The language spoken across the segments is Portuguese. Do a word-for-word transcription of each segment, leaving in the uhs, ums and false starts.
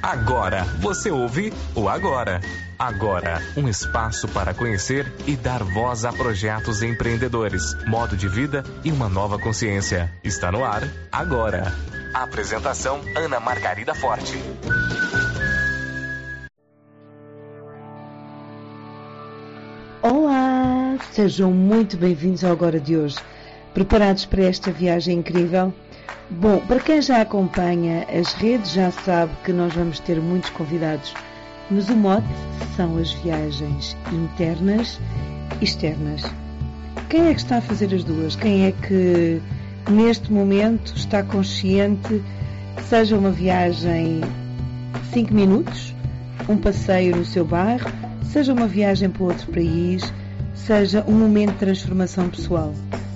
Agora você ouve o Agora. Agora, um espaço para conhecer e dar voz a projetos empreendedores, modo de vida e uma nova consciência. Está no ar, agora. Apresentação, Ana Margarida Forte. Olá, sejam muito bem-vindos ao Agora de hoje. Preparados para esta viagem incrível? Bom, para quem já acompanha as redes já sabe que nós vamos ter muitos convidados, mas o mote são as viagens internas e externas. Quem é que está a fazer as duas? Quem é que neste momento está consciente que seja uma viagem de cinco minutos, um passeio no seu bairro, seja uma viagem para outro país, seja um momento de transformação pessoal?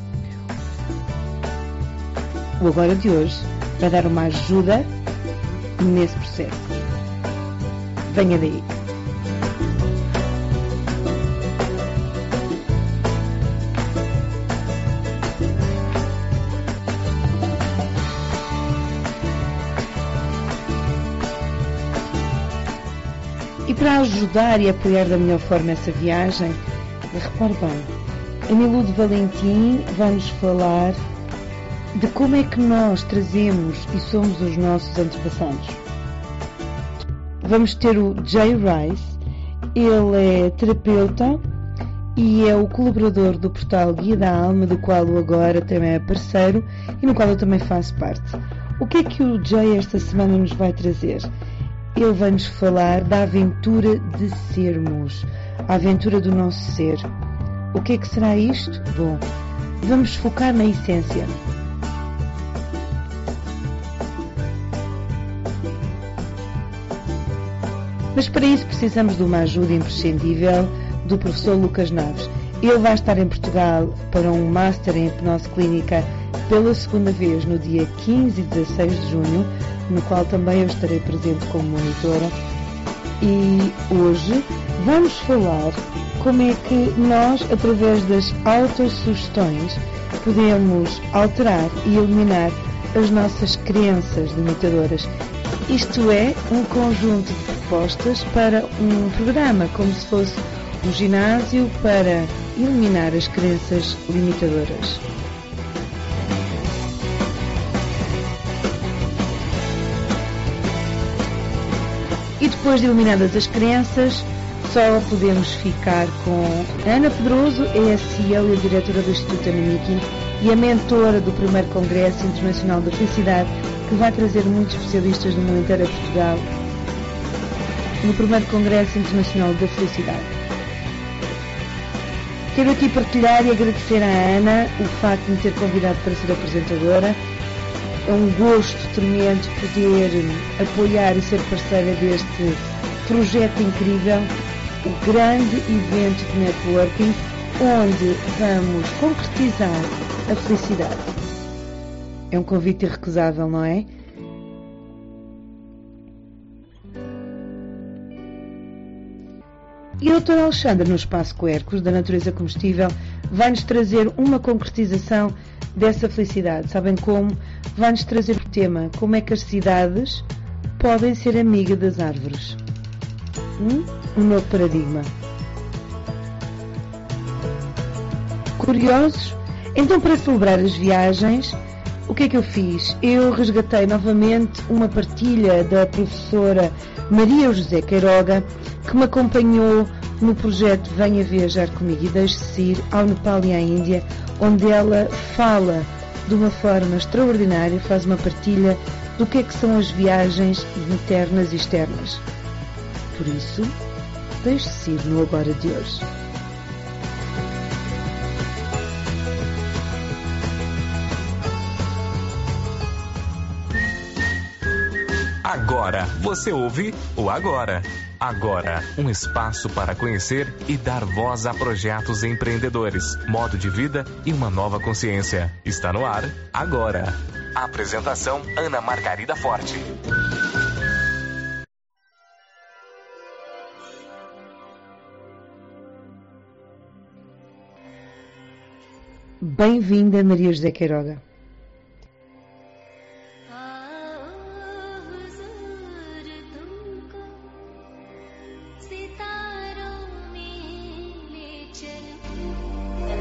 O Agora de hoje vai dar uma ajuda nesse processo. Venha daí. E para ajudar e apoiar da melhor forma essa viagem, repare bem, a Milude Valentim vai-nos falar de como é que nós trazemos e somos os nossos antepassados. Vamos ter o Jay Rice, ele é terapeuta e é o colaborador do portal Guia da Alma, do qual o Agora também é parceiro e no qual eu também faço parte. O que é que o Jay esta semana nos vai trazer? Ele vai-nos falar da aventura de sermos, a aventura do nosso ser. O que é que será isto? Bom, vamos focar na essência. Mas para isso precisamos de uma ajuda imprescindível do professor Lucas Naves. Ele vai estar em Portugal para um Master em Hipnose Clínica pela segunda vez no dia quinze e dezasseis de junho, no qual também eu estarei presente como monitora. E hoje vamos falar como é que nós, através das autossugestões, podemos alterar e eliminar as nossas crenças limitadoras. Isto é um conjunto de propostas para um programa, como se fosse um ginásio para eliminar as crenças limitadoras. E depois de eliminadas as crenças, só podemos ficar com Ana Pedroso, é a C E O e a diretora do Instituto Anamiki e a mentora do primeiro Congresso Internacional da Felicidade, que vai trazer muitos especialistas do mundo inteiro a Portugal no primeiro Congresso Internacional da Felicidade. Quero aqui partilhar e agradecer à Ana o facto de me ter convidado para ser apresentadora. É um gosto tremendo poder apoiar e ser parceira deste projeto incrível, o grande evento de networking, onde vamos concretizar a felicidade. É um convite irrecusável, não é? E a doutora Alexandra, no Espaço Quercus, da Natureza Comestível, vai-nos trazer uma concretização dessa felicidade. Sabem como? Vai-nos trazer o tema, como é que as cidades podem ser amiga das árvores. Hum? Um novo paradigma. Curiosos? Então, para celebrar as viagens, o que é que eu fiz? Eu resgatei novamente uma partilha da professora Maria José Queiroga, que me acompanhou no projeto Venha Viajar Comigo e Deixe-se Ir ao Nepal e à Índia, onde ela fala de uma forma extraordinária, faz uma partilha do que é que são as viagens internas e externas. Por isso, deixe-se ir no Agora de hoje. Agora você ouve o Agora. Agora, um espaço para conhecer e dar voz a projetos empreendedores, modo de vida e uma nova consciência. Está no ar, agora. Apresentação, Ana Margarida Forte. Bem-vinda, Maria José Queiroga.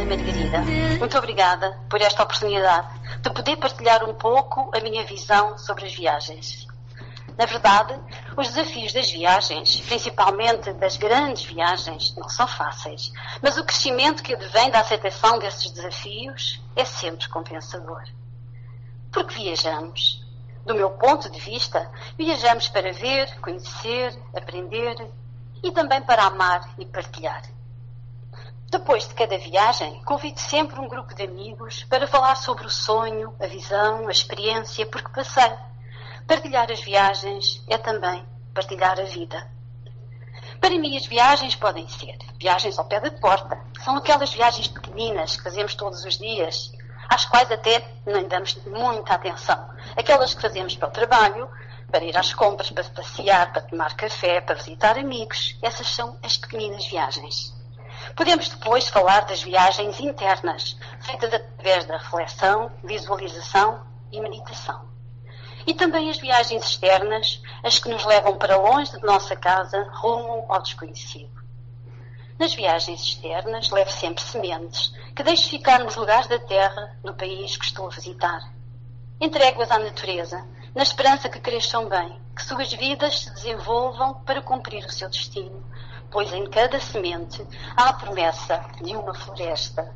Margarida. Muito obrigada por esta oportunidade de poder partilhar um pouco a minha visão sobre as viagens. Na verdade, os desafios das viagens, principalmente das grandes viagens, não são fáceis, mas o crescimento que advém da aceitação desses desafios é sempre compensador. Porque viajamos? Do meu ponto de vista, viajamos para ver, conhecer, aprender e também para amar e partilhar. Depois de cada viagem, convido sempre um grupo de amigos para falar sobre o sonho, a visão, a experiência por que passei. Partilhar as viagens é também partilhar a vida. Para mim, as viagens podem ser viagens ao pé da porta. São aquelas viagens pequeninas que fazemos todos os dias, às quais até nem damos muita atenção. Aquelas que fazemos para o trabalho, para ir às compras, para passear, para tomar café, para visitar amigos. Essas são as pequeninas viagens. Podemos depois falar das viagens internas, feitas através da reflexão, visualização e meditação. E também as viagens externas, as que nos levam para longe de nossa casa, rumo ao desconhecido. Nas viagens externas, levo sempre sementes, que deixo ficar nos lugares da terra do país que estou a visitar. Entrego-as à natureza, na esperança que cresçam bem, que suas vidas se desenvolvam para cumprir o seu destino, pois em cada semente há a promessa de uma floresta.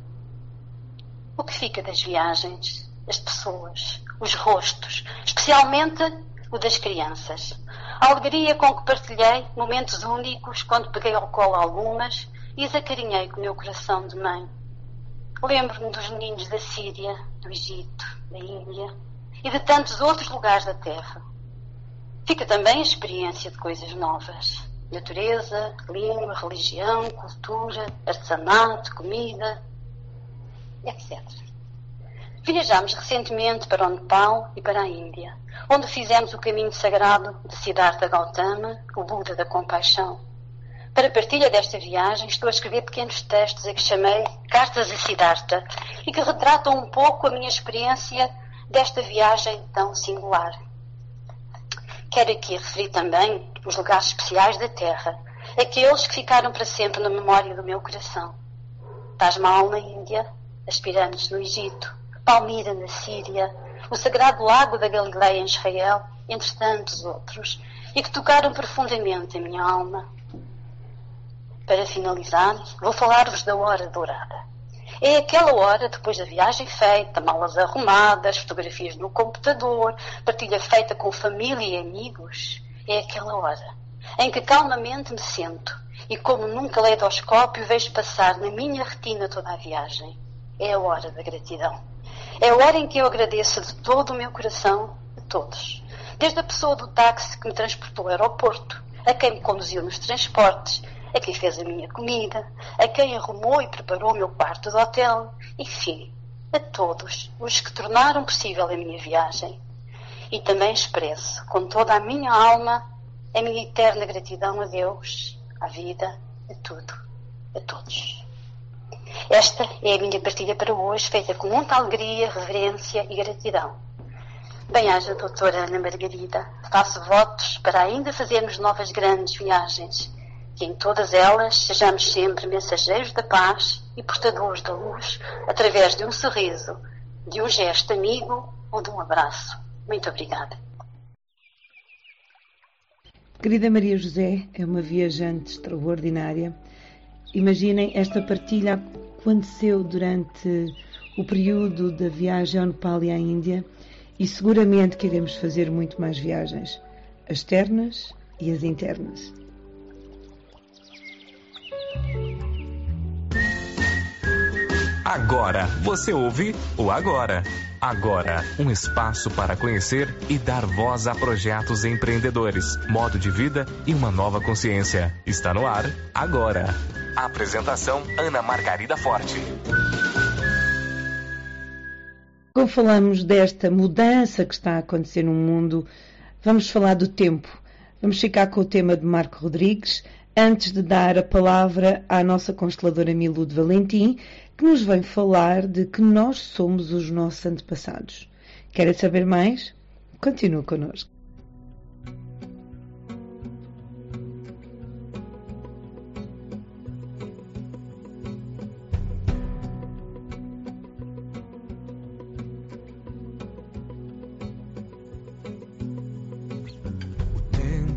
O que fica das viagens? As pessoas, os rostos, especialmente o das crianças. A alegria com que partilhei momentos únicos quando peguei ao colo algumas e as acarinhei com o meu coração de mãe. Lembro-me dos meninos da Síria, do Egito, da Índia e de tantos outros lugares da Terra. Fica também a experiência de coisas novas. Natureza, língua, religião, cultura, artesanato, comida, etcétera. Viajámos recentemente para o Nepal e para a Índia, onde fizemos o caminho sagrado de Siddhartha Gautama, o Buda da Compaixão. Para a partilha desta viagem, estou a escrever pequenos textos a que chamei Cartas a Siddhartha e que retratam um pouco a minha experiência desta viagem tão singular. Quero aqui referir também os lugares especiais da Terra, aqueles que ficaram para sempre na memória do meu coração. Taj Mahal na Índia, as pirâmides no Egito, Palmira na Síria, o sagrado lago da Galileia em Israel, entre tantos outros, e que tocaram profundamente a minha alma. Para finalizar, vou falar-vos da hora dourada. É aquela hora, depois da viagem feita, malas arrumadas, fotografias no computador, partilha feita com família e amigos. É aquela hora em que calmamente me sento e, como num caleidoscópio, vejo passar na minha retina toda a viagem. É a hora da gratidão. É a hora em que eu agradeço de todo o meu coração a todos. Desde a pessoa do táxi que me transportou ao aeroporto, a quem me conduziu nos transportes, a quem fez a minha comida, a quem arrumou e preparou o meu quarto de hotel, enfim, a todos os que tornaram possível a minha viagem. E também expresso, com toda a minha alma, a minha eterna gratidão a Deus, à vida, a tudo, a todos. Esta é a minha partilha para hoje, feita com muita alegria, reverência e gratidão. Bem-aja, doutora Ana Margarida. Faço votos para ainda fazermos novas grandes viagens, que em todas elas sejamos sempre mensageiros da paz e portadores da luz, através de um sorriso, de um gesto amigo ou de um abraço. Muito obrigada. Querida Maria José é uma viajante extraordinária. Imaginem, esta partilha aconteceu durante o período da viagem ao Nepal e à Índia e seguramente que iremos fazer muito mais viagens, as externas e as internas. Agora você ouve o Agora. Agora, um espaço para conhecer e dar voz a projetos empreendedores, modo de vida e uma nova consciência. Está no ar, agora. Apresentação, Ana Margarida Forte. Como falamos desta mudança que está a acontecer no mundo, vamos falar do tempo. Vamos ficar com o tema de Marco Rodrigues, antes de dar a palavra à nossa consteladora Milude Valentim, que nos vem falar de que nós somos os nossos antepassados. Querem saber mais? Continue connosco.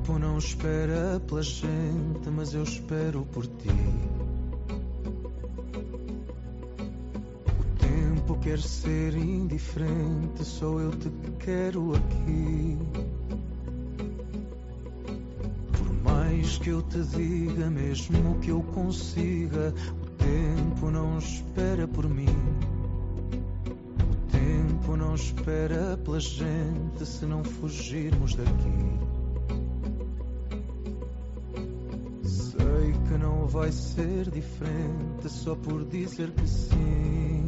tempo não espera pela gente, mas eu espero por ti. O tempo quer ser indiferente, só eu te quero aqui. Por mais que eu te diga, mesmo que eu consiga, o tempo não espera por mim. O tempo não espera pela gente se não fugirmos daqui. Sei que não vai ser diferente só por dizer que sim.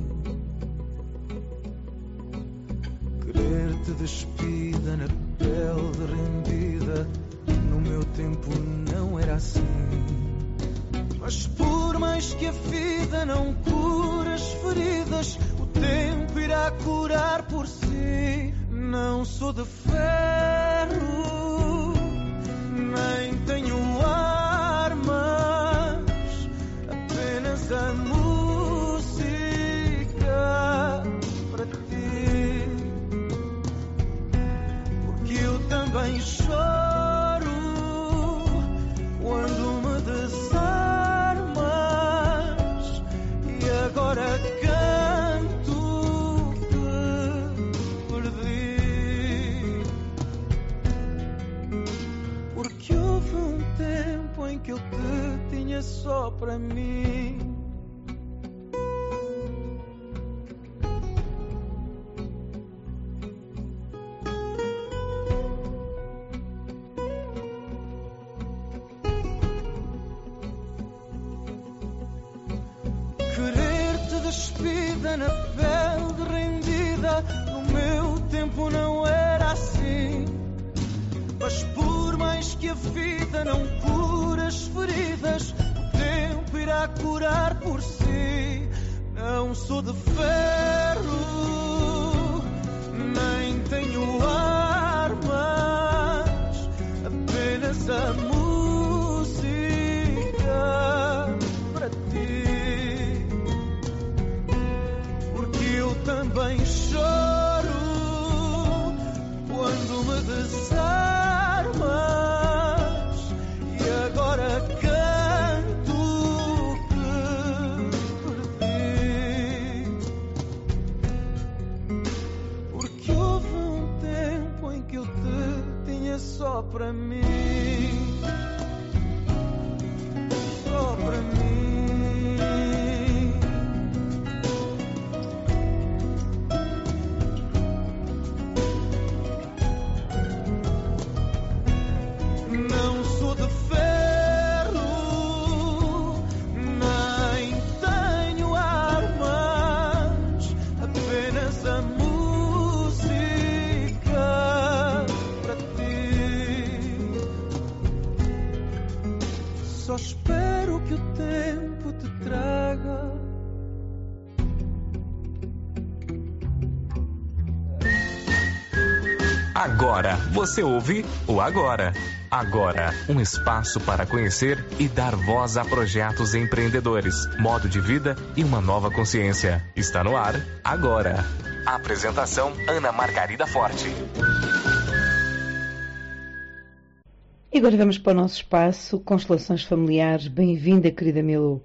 Querer-te despida na pele rendida, no meu tempo não era assim. Mas por mais que a vida não cure as feridas, o tempo irá curar por si. Não sou de ferro, nem tenho armas, apenas a música para ti. Porque eu também choro quando me desarmas, e agora canto que perdi. Porque houve um tempo em que eu te tinha só para mim. Querer-te despida na pele rendida, no meu tempo não era assim. Mas por mais que a vida não cure as feridas, o tempo irá curar por si. Não sou de ferro, nem tenho armas, apenas a música para ti. Porque eu também choro quando me desarmas, e agora canto que perdi. Porque houve um tempo em que eu te tinha só para mim. Só para mim. Não sou de ferro, nem tenho armas, apenas a música para ti. Só espero que o tempo te traga Agora você ouve o Agora. Agora, um espaço para conhecer e dar voz a projetos empreendedores, modo de vida e uma nova consciência. Está no ar, agora. Apresentação, Ana Margarida Forte. E agora vamos para o nosso espaço, Constelações Familiares. Bem-vinda, querida Milu.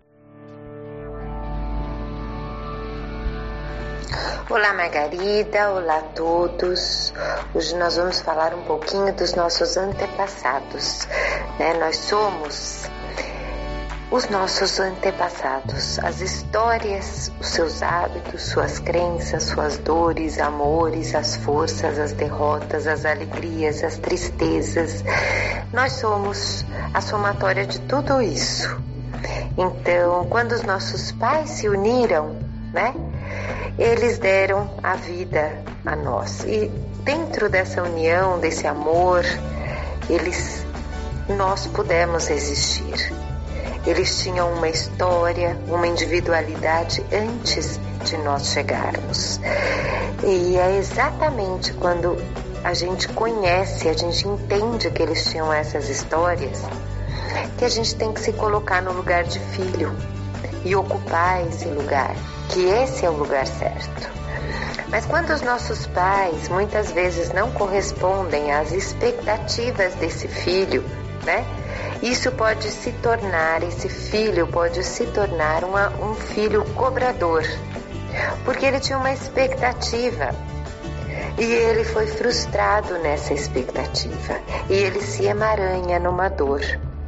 Olá Margarida, olá a todos. Hoje nós vamos falar um pouquinho dos nossos antepassados, né? Nós somos os nossos antepassados, as histórias, os seus hábitos, suas crenças, suas dores, amores, as forças, as derrotas, as alegrias, as tristezas. Nós somos a somatória de tudo isso. Então, quando os nossos pais se uniram, né? Eles deram a vida a nós. E dentro dessa união, desse amor, eles, nós pudemos existir. Eles tinham uma história, uma individualidade antes de nós chegarmos. E é exatamente quando a gente conhece, a gente entende que eles tinham essas histórias, que a gente tem que se colocar no lugar de filho e ocupar esse lugar, que esse é o lugar certo. Mas quando os nossos pais muitas vezes não correspondem às expectativas desse filho, né? Isso pode se tornar, esse filho pode se tornar uma, um filho cobrador, porque ele tinha uma expectativa e ele foi frustrado nessa expectativa e ele se emaranha numa dor.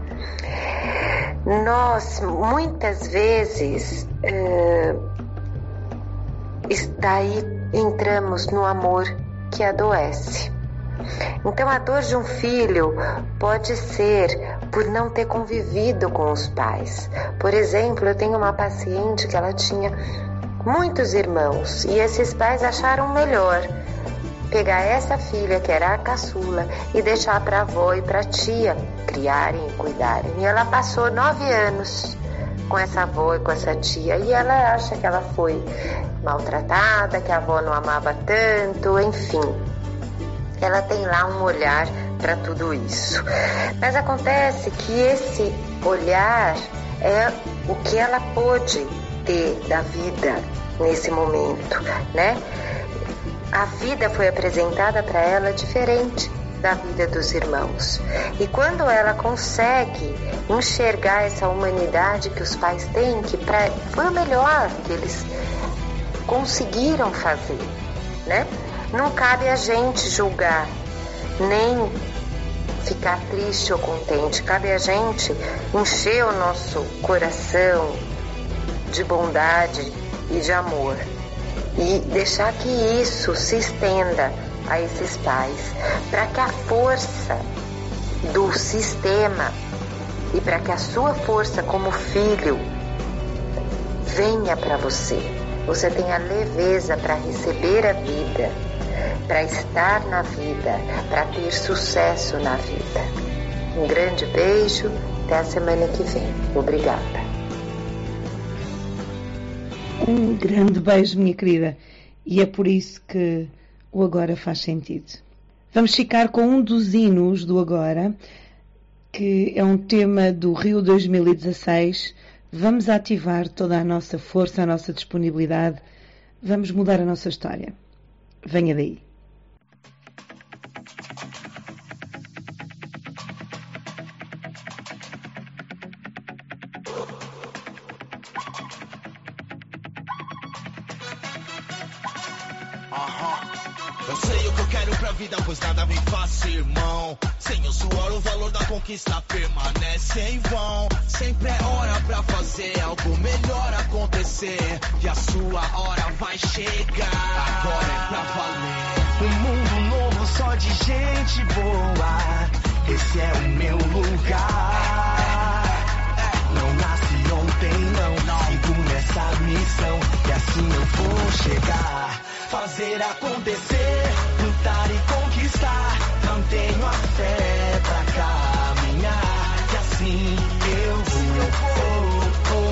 Nós, muitas vezes, é, daí entramos no amor que adoece. Então a dor de um filho pode ser por não ter convivido com os pais. Por exemplo, eu tenho uma paciente que ela tinha muitos irmãos e esses pais acharam melhor pegar essa filha, que era a caçula, e deixar para a avó e para a tia criarem e cuidarem. E ela passou nove anos com essa avó e com essa tia e ela acha que ela foi maltratada, que a avó não amava tanto, enfim. Ela tem lá um olhar para tudo isso. Mas acontece que esse olhar é o que ela pôde ter da vida nesse momento, né? A vida foi apresentada para ela diferente da vida dos irmãos. E quando ela consegue enxergar essa humanidade que os pais têm, que pra, foi o melhor que eles conseguiram fazer, né? Não cabe a gente julgar, nem ficar triste ou contente. Cabe a gente encher o nosso coração de bondade e de amor e deixar que isso se estenda a esses pais, para que a força do sistema e para que a sua força como filho venha para você. Você tenha leveza para receber a vida, para estar na vida, para ter sucesso na vida. Um grande beijo, até a semana que vem. Obrigada. Um grande beijo, minha querida. E é por isso que o Agora faz sentido. Vamos ficar com um dos hinos do Agora, que é um tema do Rio dois mil e dezasseis. Vamos ativar toda a nossa força, a nossa disponibilidade. Vamos mudar a nossa história. Venha daí. Eu sei o que eu quero pra vida, pois nada me faz, irmão. Sem o suor, o valor da conquista permanece em vão. Sempre é hora pra fazer algo melhor acontecer, e a sua hora vai chegar. Agora é pra valer. Um mundo novo só de gente boa, esse é o meu lugar. Não nasci ontem, não, sigo nessa missão, e assim eu vou chegar. Fazer acontecer, lutar e conquistar. Mantenho a fé pra caminhar, e assim eu vou, oh, oh,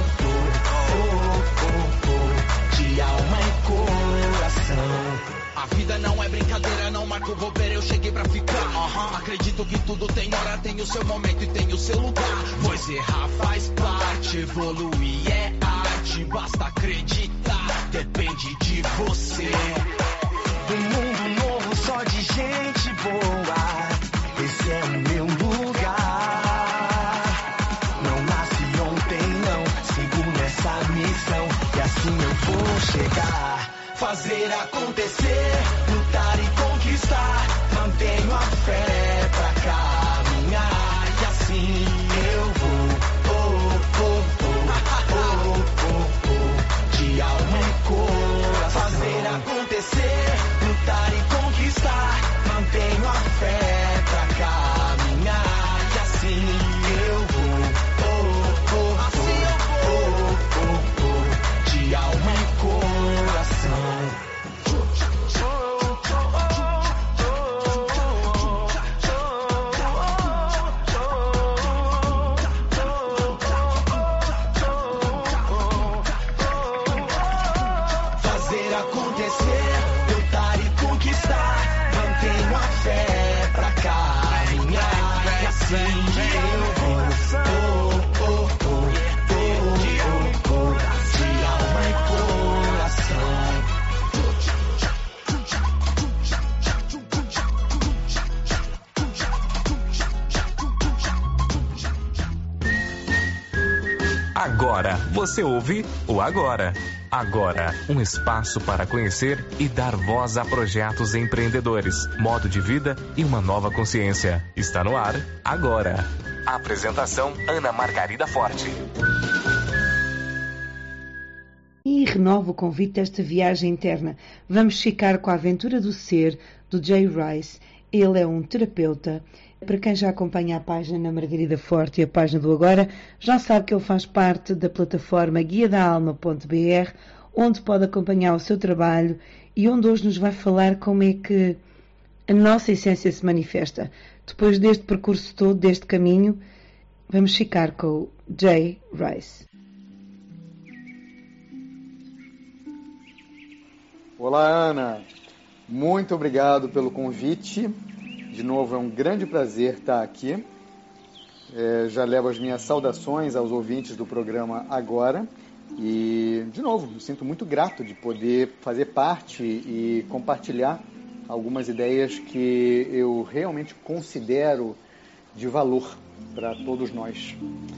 oh, oh, oh, de alma e coração. A vida não é brincadeira, não marco bobeira, eu cheguei pra ficar. Uhum. Acredito que tudo tem hora, tem o seu momento e tem o seu lugar. Pois errar faz parte, evoluir é arte, basta acreditar, depende de você. Um mundo novo só de gente boa, esse é o meu lugar. Não nasci ontem, não, sigo nessa missão, e assim eu vou chegar. Fazer acontecer, lutar e conquistar. Mantenho a fé pra caminhar, e assim eu vou, oh, oh, oh, oh, oh, oh, de alma e coração. Fazer acontecer, lutar e conquistar. Mantenho a fé pra caminhar, e assim eu vou, oh, oh, oh, oh, oh, oh, de alma e coração. Agora você ouve o Agora. Agora, um espaço para conhecer e dar voz a projetos empreendedores, modo de vida e uma nova consciência. Está no ar, agora. Apresentação, Ana Margarida Forte. E renovo o convite desta viagem interna. Vamos ficar com a aventura do ser, do Jay Rice. Ele é um terapeuta. Para quem já acompanha a página Ana Margarida Forte e a página do Agora, já sabe que ele faz parte da plataforma guia da alma ponto b r, onde pode acompanhar o seu trabalho e onde hoje nos vai falar como é que a nossa essência se manifesta. Depois deste percurso todo, deste caminho, vamos ficar com o Jay Rice. Olá, Ana. Muito obrigado pelo convite. De novo, é um grande prazer estar aqui. É, já levo as minhas saudações aos ouvintes do programa Agora. E, de novo, me sinto muito grato de poder fazer parte e compartilhar algumas ideias que eu realmente considero de valor para todos nós.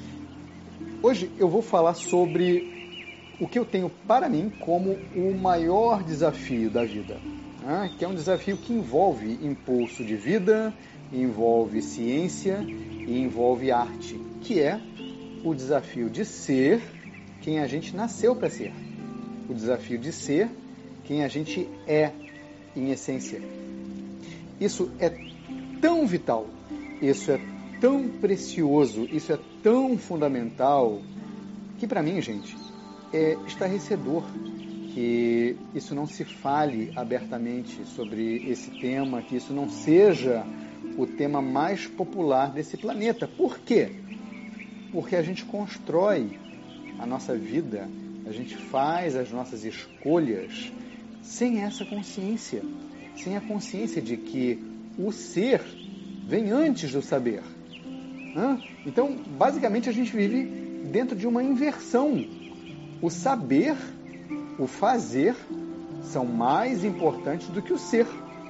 Hoje eu vou falar sobre o que eu tenho para mim como o maior desafio da vida. Ah, que é um desafio que envolve impulso de vida, envolve ciência e envolve arte, que é o desafio de ser quem a gente nasceu para ser, o desafio de ser quem a gente é em essência. Isso é tão vital, isso é tão precioso, isso é tão fundamental, que para mim, gente, é estarrecedor que isso não se fale abertamente sobre esse tema, que isso não seja o tema mais popular desse planeta. Por quê? Porque a gente constrói a nossa vida, a gente faz as nossas escolhas sem essa consciência, sem a consciência de que o ser vem antes do saber. Então, basicamente, a gente vive dentro de uma inversão. O saber, o fazer, são mais importantes do que o ser.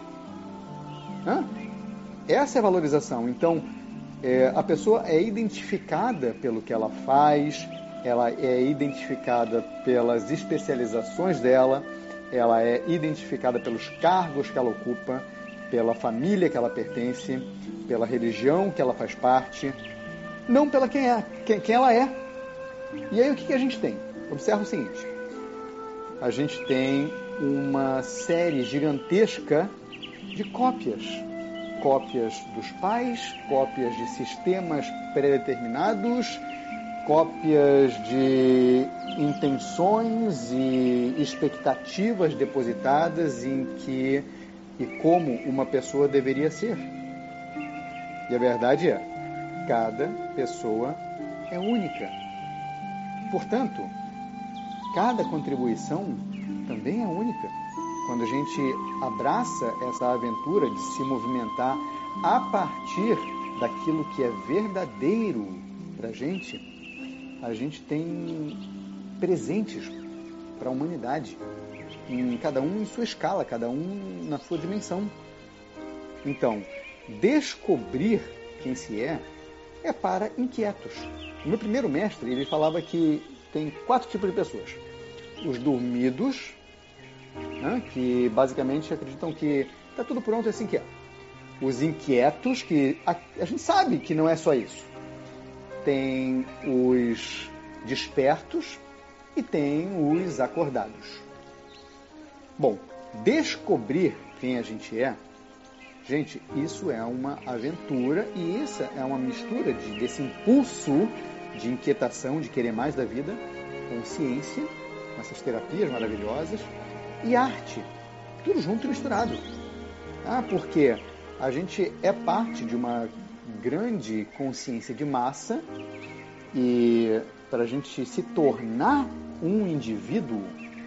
Hã? Essa é a valorização. Então, é, a pessoa é identificada pelo que ela faz, ela é identificada pelas especializações dela, ela é identificada pelos cargos que ela ocupa, pela família que ela pertence, pela religião que ela faz parte, não pela quem, é, quem, quem ela é. E aí o que, que a gente tem? Observa o seguinte. A gente tem uma série gigantesca de cópias. Cópias dos pais, cópias de sistemas pré-determinados, cópias de intenções e expectativas depositadas em que e como uma pessoa deveria ser. E a verdade é, cada pessoa é única. Portanto, cada contribuição também é única. Quando a gente abraça essa aventura de se movimentar a partir daquilo que é verdadeiro para a gente, a gente tem presentes para a humanidade, em cada um em sua escala, cada um na sua dimensão. Então, descobrir quem se é é para inquietos. O meu primeiro mestre, ele falava que tem quatro tipos de pessoas. Os dormidos, né, que basicamente acreditam que está tudo pronto e assim que é. Os inquietos, que a, a gente sabe que não é só isso. Tem os despertos e tem os acordados. Bom, descobrir quem a gente é, gente, isso é uma aventura e essa é uma mistura de, desse impulso de inquietação, de querer mais da vida, com ciência, com essas terapias maravilhosas, e arte, tudo junto e misturado. Ah, porque a gente é parte de uma grande consciência de massa e para a gente se tornar um indivíduo,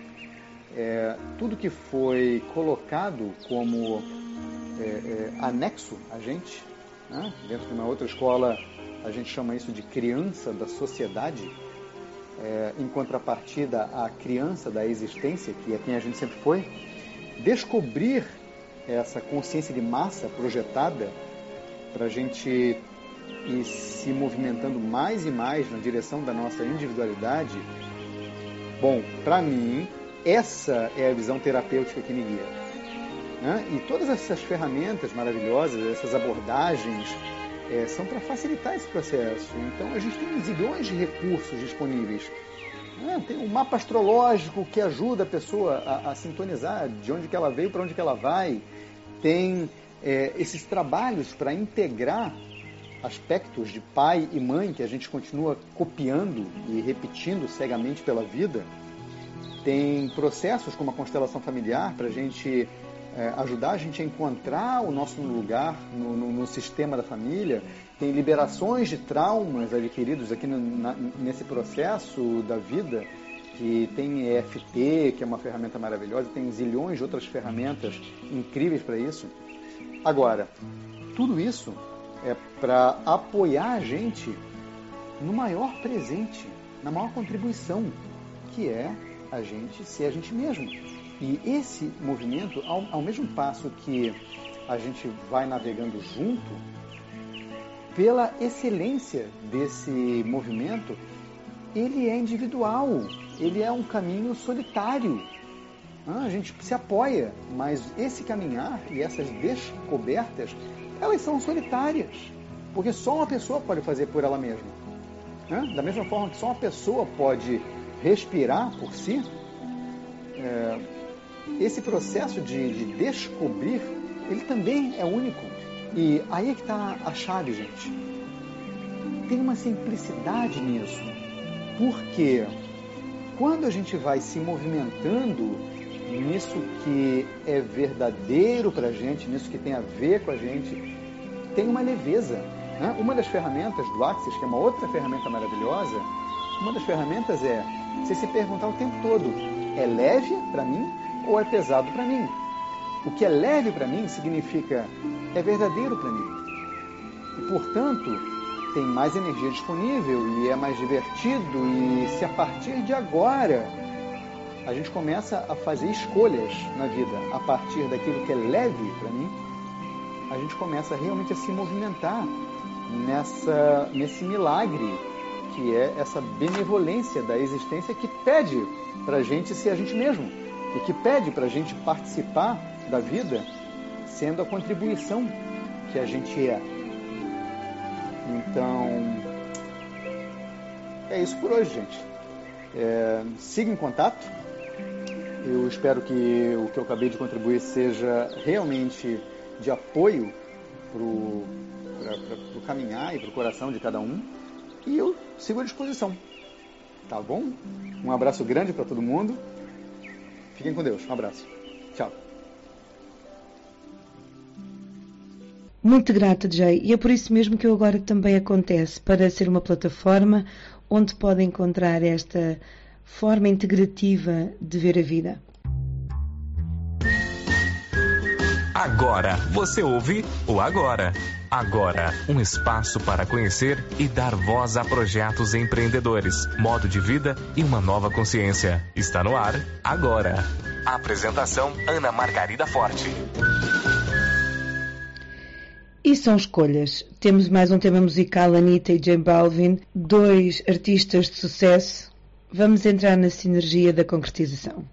é, tudo que foi colocado como é, é, anexo a gente, né? Dentro de uma outra escola a gente chama isso de criança da sociedade, é, em contrapartida à criança da existência, que é quem a gente sempre foi. Descobrir essa consciência de massa projetada para a gente e se movimentando mais e mais na direção da nossa individualidade, bom, para mim, essa é a visão terapêutica que me guia. Né? E todas essas ferramentas maravilhosas, essas abordagens, é, são para facilitar esse processo. Então, a gente tem zilhões de recursos disponíveis. Né? Tem um mapa astrológico que ajuda a pessoa a, a sintonizar de onde que ela veio para onde que ela vai. Tem é, esses trabalhos para integrar aspectos de pai e mãe que a gente continua copiando e repetindo cegamente pela vida. Tem processos como a constelação familiar para a gente é, ajudar a gente a encontrar o nosso lugar no, no, no sistema da família. Tem liberações de traumas adquiridos aqui no, na, nesse processo da vida, que tem E F T, que é uma ferramenta maravilhosa, tem zilhões de outras ferramentas incríveis para isso. Agora, tudo isso é para apoiar a gente no maior presente, na maior contribuição, que é a gente ser a gente mesmo. E esse movimento, ao, ao mesmo passo que a gente vai navegando junto, pela excelência desse movimento, ele é individual, ele é um caminho solitário. A gente se apoia, mas esse caminhar e essas descobertas, elas são solitárias, porque só uma pessoa pode fazer por ela mesma. Da mesma forma que só uma pessoa pode respirar por si, é, esse processo de, de descobrir, ele também é único. E aí é que está a chave, gente. Tem uma simplicidade nisso, porque quando a gente vai se movimentando nisso que é verdadeiro para a gente, nisso que tem a ver com a gente, tem uma leveza. Né? Uma das ferramentas do Axis, que é uma outra ferramenta maravilhosa, uma das ferramentas é você se perguntar o tempo todo, é leve para mim ou é pesado para mim? O que é leve para mim significa é verdadeiro para mim. E, portanto, tem mais energia disponível e é mais divertido. E se a partir de agora a gente começa a fazer escolhas na vida a partir daquilo que é leve para mim, a gente começa realmente a se movimentar nessa, nesse milagre que é essa benevolência da existência que pede para a gente ser a gente mesmo e que pede para a gente participar da vida sendo a contribuição que a gente é. Então, é isso por hoje, gente. É, siga em contato. Eu espero que o que eu acabei de contribuir seja realmente de apoio para o caminhar e para o coração de cada um. E eu sigo à disposição. Tá bom? Um abraço grande para todo mundo. Fiquem com Deus. Um abraço. Tchau. Muito grata, Jay. E é por isso mesmo que eu agora também acontece, para ser uma plataforma onde podem encontrar esta forma integrativa de ver a vida. Agora você ouve o Agora. Agora, um espaço para conhecer e dar voz a projetos empreendedores, modo de vida e uma nova consciência. Está no ar, agora. Apresentação, Ana Margarida Forte. E são escolhas. Temos mais um tema musical, Anitta e J Balvin, dois artistas de sucesso. Vamos entrar na sinergia da concretização.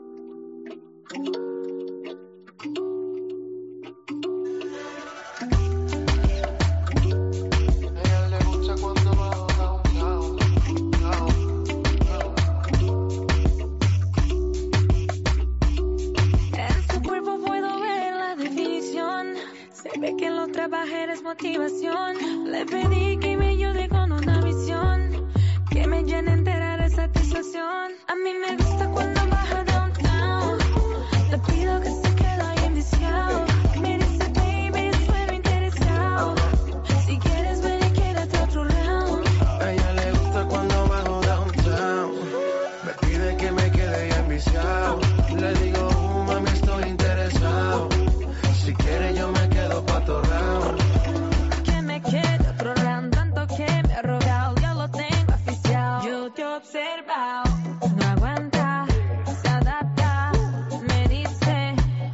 Motivación, le pedí que me ayude con una visión que me llene entera de satisfacción. A mí me gusta cuando baja downtown, le pido que se quede ahí enviciado. Me dice baby, sueno interesado, si quieres ven y quédate otro round. A ella le gusta cuando bajo downtown, me pide que me quede ahí enviciado. Le digo, uh, mami, estoy interesado, si quieres yo me quedo pa' tu round. Quiero otro round, tanto que me ha rogado, yo lo tengo oficial. Yo te he observado, no aguanta, se adapta, me dice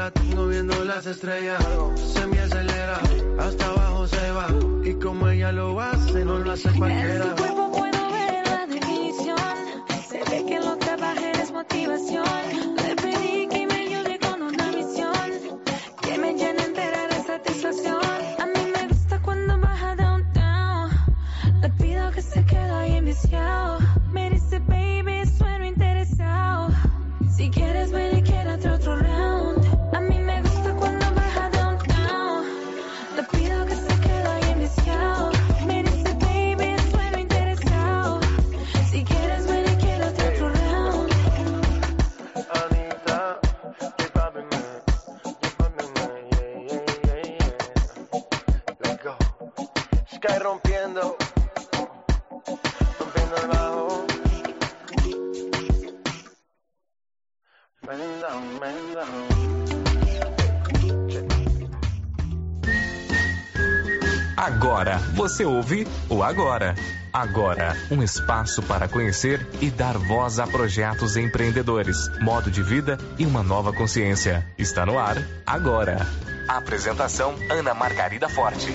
la tengo viendo las estrellas. Se me acelera, hasta abajo se va. Y como ella lo hace, no lo hace cualquiera. En su cuerpo puedo ver la definición. Se ve que lo trabaja es motivación. Le pedí que me ayude con una misión, que me llene entera de satisfacción. A mí me gusta cuando baja downtown. Le pido que se quede ahí enviciado. Me dice, baby, sueno interesado. Si quieres, ven y quédate otro round. A mí me gusta cuando baja downtown. Le pido que se quede ahí enviciado. Me dice, baby, sueno interesado. Si quieres, ven y quédate otro round. Anita, keep popping man, keep popping man, yeah, yeah, yeah, yeah. Let's go. Sky rompiendo, rompiendo el bajo. Man down, man down. Agora você ouve o Agora. Agora, um espaço para conhecer e dar voz a projetos empreendedores, modo de vida e uma nova consciência. Está no ar, agora. Apresentação, Ana Margarida Forte.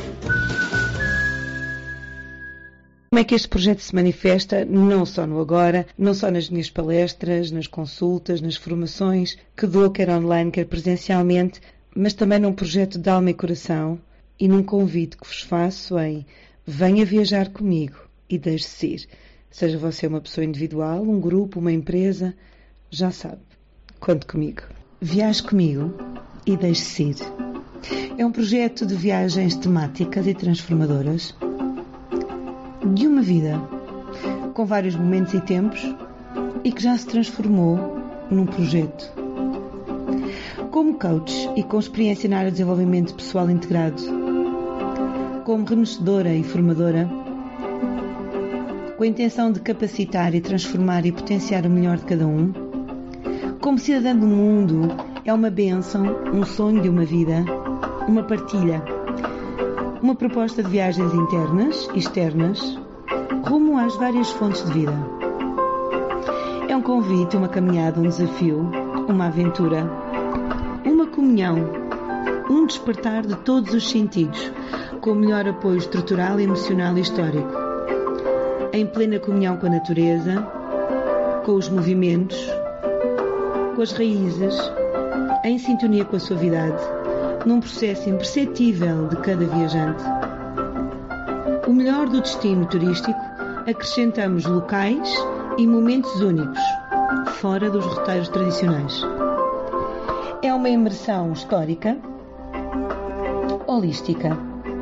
Como é que este projeto se manifesta, não só no Agora, não só nas minhas palestras, nas consultas, nas formações que dou, quer online, quer presencialmente, mas também num projeto de alma e coração e num convite que vos faço em venha viajar comigo e deixe-se ir. Seja você uma pessoa individual, um grupo, uma empresa, já sabe, conte comigo. Viaje comigo e deixe-se ir. É um projeto de viagens temáticas e transformadoras de uma vida com vários momentos e tempos e que já se transformou num projeto. Como coach e com experiência na área de desenvolvimento pessoal integrado, como renascedora e formadora, com a intenção de capacitar e transformar e potenciar o melhor de cada um, como cidadã do mundo, é uma bênção, um sonho de uma vida, uma partilha, uma proposta de viagens internas e externas, rumo às várias fontes de vida. É um convite, uma caminhada, um desafio, uma aventura, uma comunhão, um despertar de todos os sentidos, com o melhor apoio estrutural, emocional e histórico, em plena comunhão com a natureza, com os movimentos, com as raízes, em sintonia com a suavidade, num processo imperceptível de cada viajante. O melhor do destino turístico, acrescentamos locais e momentos únicos, fora dos roteiros tradicionais. É uma imersão histórica, holística,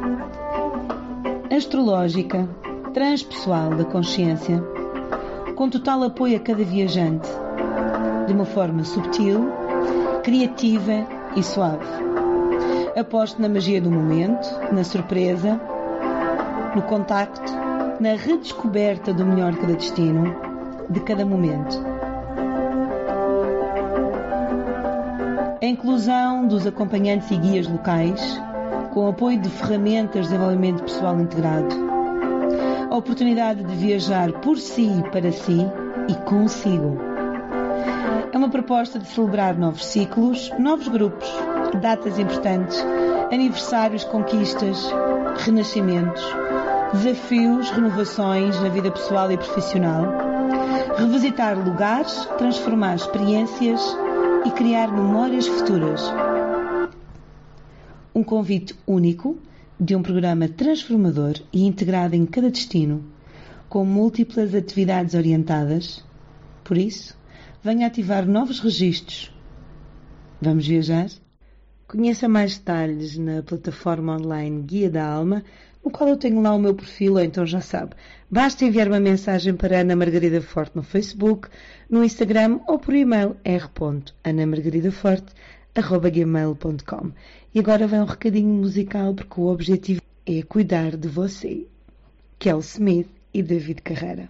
astrológica, transpessoal da consciência, com total apoio a cada viajante, de uma forma subtil, criativa e suave. Aposto na magia do momento, na surpresa, no contacto, na redescoberta do melhor de cada destino, de cada momento. A inclusão dos acompanhantes e guias locais, com apoio de ferramentas de desenvolvimento pessoal integrado. A oportunidade de viajar por si, para si e consigo. É uma proposta de celebrar novos ciclos, novos grupos, datas importantes, aniversários, conquistas, renascimentos, desafios, renovações na vida pessoal e profissional, revisitar lugares, transformar experiências e criar memórias futuras. Um convite único de um programa transformador e integrado em cada destino, com múltiplas atividades orientadas. Por isso, venha ativar novos registros. Vamos viajar? Conheça mais detalhes na plataforma online Guia da Alma, no qual eu tenho lá o meu perfil, ou então já sabe. Basta enviar uma mensagem para Ana Margarida Forte no Facebook, no Instagram ou por e-mail r ponto ana margarida forte arroba gmail ponto com. E agora vem um recadinho musical, porque o objetivo é cuidar de você. Kel Smith e David Carreira.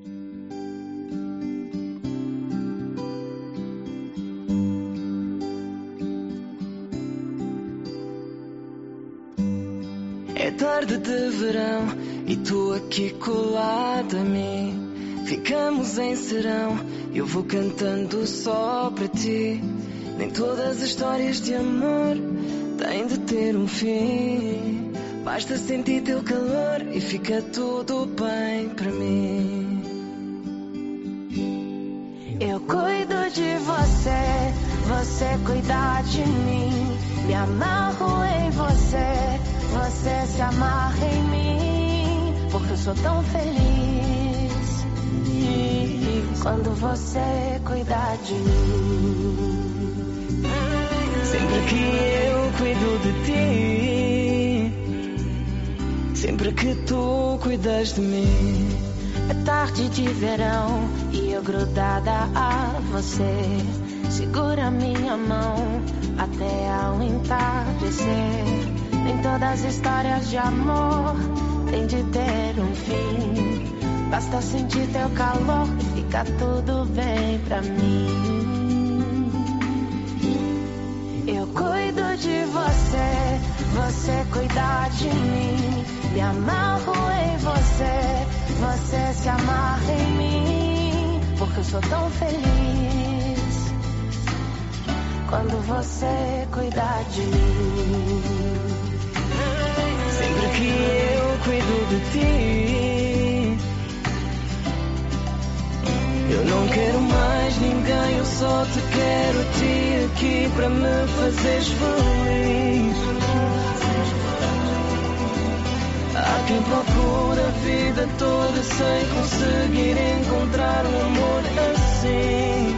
É tarde de verão e tu aqui colado a mim. Ficamos em serão, eu vou cantando só para ti. Nem todas as histórias de amor têm de ter um fim. Basta sentir teu calor e fica tudo bem para mim. Eu cuido de você, você cuida de mim. Me amarro em você, você se amarra em mim. Porque eu sou tão feliz quando você cuida de mim. Sempre que eu cuido de ti, sempre que tu cuidas de mim. É tarde de verão e eu grudada a você. Segura minha mão até ao entardecer. Nem todas as histórias de amor têm de ter um fim. Basta sentir teu calor e fica tudo bem pra mim. Eu cuido de você, você cuida de mim. Me amarro em você, você se amarra em mim. Porque eu sou tão feliz quando você cuida de mim. Sempre que eu cuido de ti, eu não quero mais ninguém, eu só te quero a ti aqui pra me fazeres feliz. Há quem procura a vida toda sem conseguir encontrar um amor assim.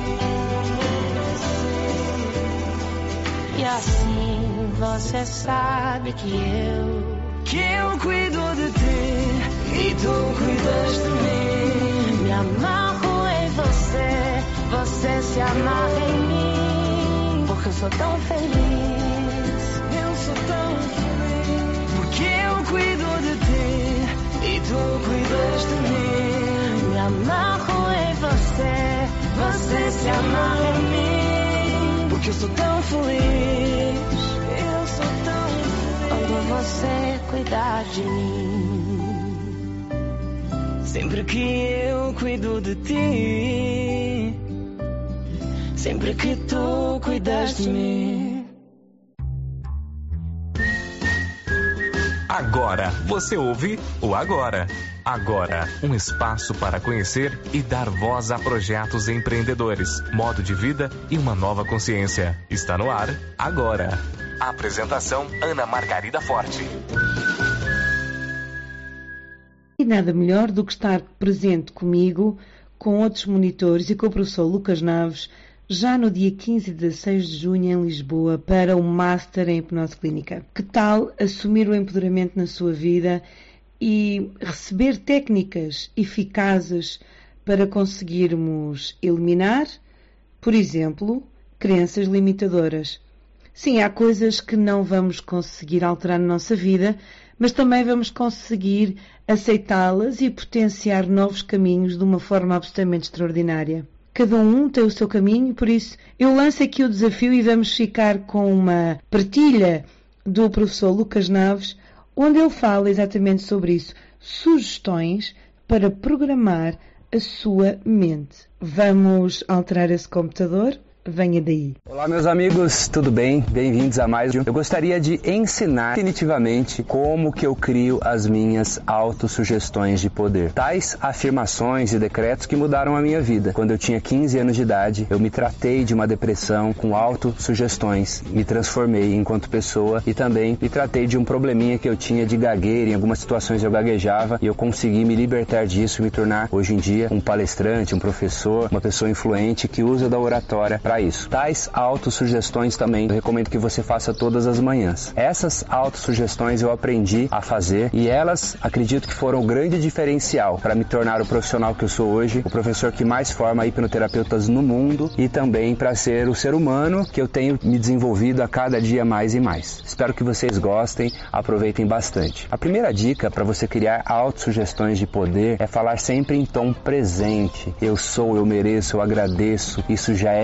E assim você sabe que eu, que eu cuido de ti e tu cuidas de mim. Me amarro em você, você se amarra em mim. Porque eu sou tão feliz, eu sou tão feliz. Porque eu cuido de ti e tu cuidas de mim. Me amarro em você, você se amarra em mim. Porque eu sou tão feliz, eu sou tão feliz quando você cuidar de mim. Sempre que eu cuido de ti, sempre que tu cuidas de mim. Agora você ouve o Agora. Agora, um espaço para conhecer e dar voz a projetos empreendedores, modo de vida e uma nova consciência. Está no ar, agora. Apresentação, Ana Margarida Forte. E nada melhor do que estar presente comigo, com outros monitores e com o professor Lucas Naves, já no dia quinze e dezasseis de junho em Lisboa, para o Master em Hipnose Clínica. Que tal assumir o empoderamento na sua vida e receber técnicas eficazes para conseguirmos eliminar, por exemplo, crenças limitadoras? Sim, há coisas que não vamos conseguir alterar na nossa vida, mas também vamos conseguir aceitá-las e potenciar novos caminhos de uma forma absolutamente extraordinária. Cada um tem o seu caminho, por isso eu lanço aqui o desafio e vamos ficar com uma partilha do professor Lucas Naves, onde ele fala exatamente sobre isso. Sugestões para programar a sua mente. Vamos alterar esse computador? Venha daí. Olá, meus amigos, tudo bem? Bem-vindos a mais um. Eu gostaria de ensinar definitivamente como que eu crio as minhas autossugestões de poder. Tais afirmações e decretos que mudaram a minha vida. Quando eu tinha quinze anos de idade, eu me tratei de uma depressão com autossugestões, me transformei enquanto pessoa e também me tratei de um probleminha que eu tinha de gagueira. Em algumas situações eu gaguejava e eu consegui me libertar disso e me tornar, hoje em dia, um palestrante, um professor, uma pessoa influente que usa da oratória para isso. Tais autossugestões também eu recomendo que você faça todas as manhãs. Essas autossugestões eu aprendi a fazer e elas acredito que foram um grande diferencial para me tornar o profissional que eu sou hoje, o professor que mais forma hipnoterapeutas no mundo e também para ser o ser humano que eu tenho me desenvolvido a cada dia mais e mais. Espero que vocês gostem, aproveitem bastante. A primeira dica para você criar autossugestões de poder é falar sempre em tom presente. Eu sou, eu mereço, eu agradeço, isso já é meu.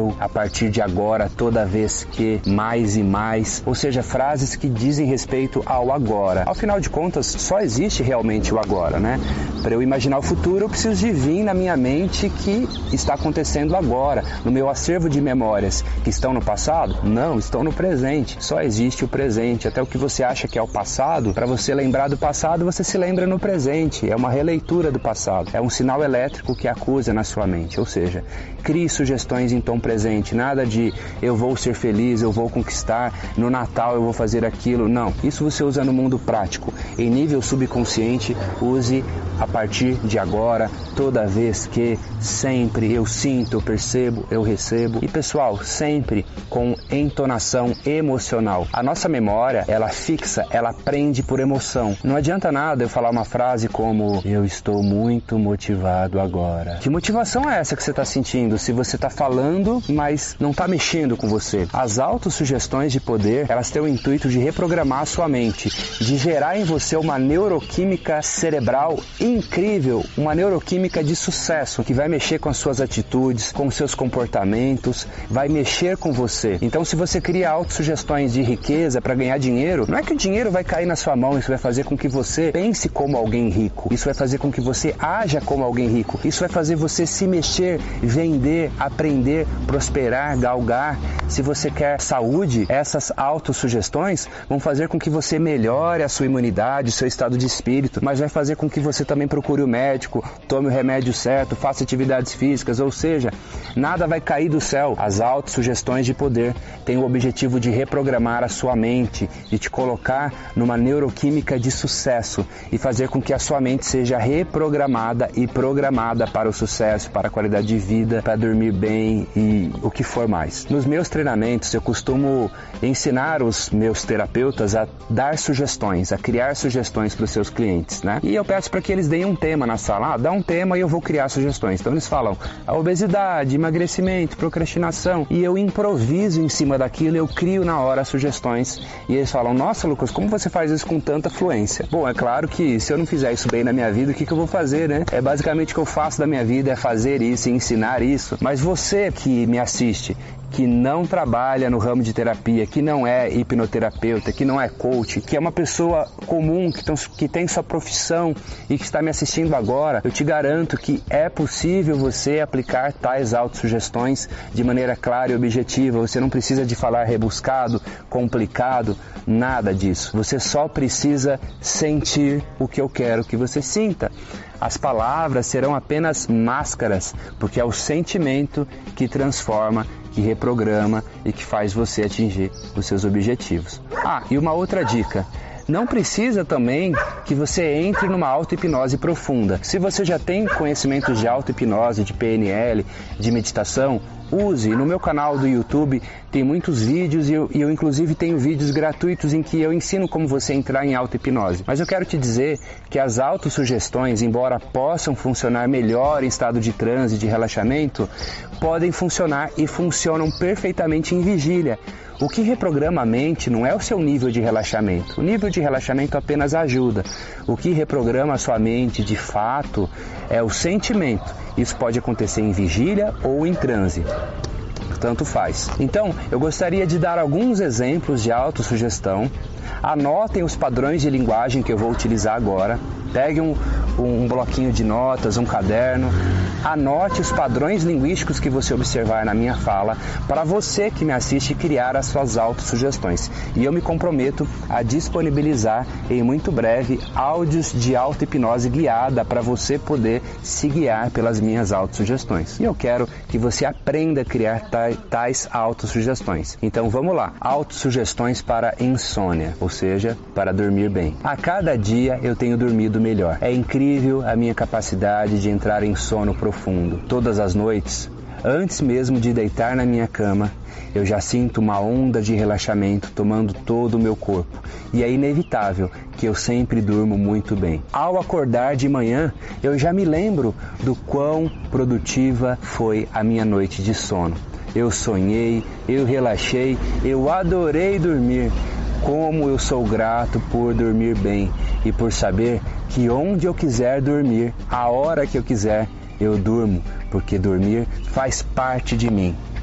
eu, a partir de agora, toda vez que, mais e mais, ou seja, frases que dizem respeito ao agora. Ao final de contas, só existe realmente o agora, né? Para eu imaginar o futuro, eu preciso de vir na minha mente que está acontecendo agora, no meu acervo de memórias que estão no passado? Não, estão no presente. Só existe o presente. Até o que você acha que é o passado, para você lembrar do passado, você se lembra no presente. É uma releitura do passado. É um sinal elétrico que acusa na sua mente. Ou seja, crie sugestões em tom presente. Nada de eu vou ser feliz, eu vou conquistar, no Natal eu vou fazer aquilo. Não, isso você usa no mundo prático. Em nível subconsciente, use a partir de agora, toda vez que, sempre, eu sinto, eu percebo, eu recebo. E pessoal, sempre com entonação emocional. A nossa memória, ela fixa, ela prende por emoção. Não adianta nada eu falar uma frase como eu estou muito motivado agora. Que motivação é essa que você está sentindo se você está falando, mas não está mexendo com você? As autossugestões de poder, elas têm o intuito de reprogramar a sua mente, de gerar em você uma neuroquímica cerebral incrível, uma neuroquímica de sucesso, que vai mexer com as suas atitudes, com os seus comportamentos, vai mexer com você. Então, se você cria autossugestões de riqueza para ganhar dinheiro, não é que o dinheiro vai cair na sua mão, isso vai fazer com que você pense como alguém rico, isso vai fazer com que você haja como alguém rico, isso vai fazer você se mexer, vender, aprender, prosperar, galgar. Se você quer saúde, essas autossugestões vão fazer com que você melhore a sua imunidade, o seu estado de espírito, mas vai fazer com que você também procure o médico, tome o remédio certo, faça atividades físicas, ou seja, nada vai cair do céu. As autossugestões de poder têm o objetivo de reprogramar a sua mente, de te colocar numa neuroquímica de sucesso e fazer com que a sua mente seja reprogramada e programada para o sucesso, para a qualidade de vida, para dormir bem e o que for mais. Nos meus treinamentos, eu costumo ensinar os meus terapeutas a dar sugestões, a criar sugestões para os seus clientes, né? E eu peço para que eles deem um tema na sala. Ah, dá um tema e eu vou criar sugestões. Então eles falam a obesidade, emagrecimento, procrastinação, e eu improviso em cima daquilo, eu crio na hora sugestões e eles falam, nossa Lucas, como você faz isso com tanta fluência? Bom, é claro que se eu não fizer isso bem na minha vida, o que, que eu vou fazer, né? É basicamente o que eu faço da minha vida, é fazer isso, ensinar isso. Mas você que me assiste, que não trabalha no ramo de terapia, que não é hipnoterapeuta, que não é coach, que é uma pessoa comum, que, tão, que tem sua profissão e que está me assistindo agora, eu te garanto que é possível você aplicar tais autossugestões de maneira clara e objetiva. Você não precisa de falar rebuscado, complicado, nada disso. Você só precisa sentir o que eu quero que você sinta. As palavras serão apenas máscaras, porque é o sentimento que transforma, que reprograma e que faz você atingir os seus objetivos. Ah, e uma outra dica. Não precisa também que você entre numa auto-hipnose profunda. Se você já tem conhecimentos de auto-hipnose, de P N L, de meditação, use. No meu canal do YouTube tem muitos vídeos e eu, e eu inclusive tenho vídeos gratuitos em que eu ensino como você entrar em auto-hipnose. Mas eu quero te dizer que as autossugestões, embora possam funcionar melhor em estado de transe, de relaxamento, podem funcionar e funcionam perfeitamente em vigília. O que reprograma a mente não é o seu nível de relaxamento. O nível de relaxamento apenas ajuda. O que reprograma a sua mente de fato é o sentimento. Isso pode acontecer em vigília ou em transe. Tanto faz. Então, eu gostaria de dar alguns exemplos de autossugestão. Anotem os padrões de linguagem que eu vou utilizar agora. Pegue um, um bloquinho de notas, um caderno. Anote os padrões linguísticos que você observar na minha fala para você que me assiste criar as suas autossugestões. E eu me comprometo a disponibilizar em muito breve áudios de auto-hipnose guiada para você poder se guiar pelas minhas autossugestões. E eu quero que você aprenda a criar tais autossugestões. Então vamos lá. Autossugestões para insônia, ou seja, para dormir bem. A cada dia eu tenho dormido melhor. É incrível a minha capacidade de entrar em sono profundo. Todas as noites, antes mesmo de deitar na minha cama, eu já sinto uma onda de relaxamento tomando todo o meu corpo. E é inevitável que eu sempre durmo muito bem. Ao acordar de manhã, eu já me lembro do quão produtiva foi a minha noite de sono. Eu sonhei, eu relaxei, eu adorei dormir. Como eu sou grato por dormir bem e por saber que onde eu quiser dormir, a hora que eu quiser, eu durmo, porque dormir faz parte de mim.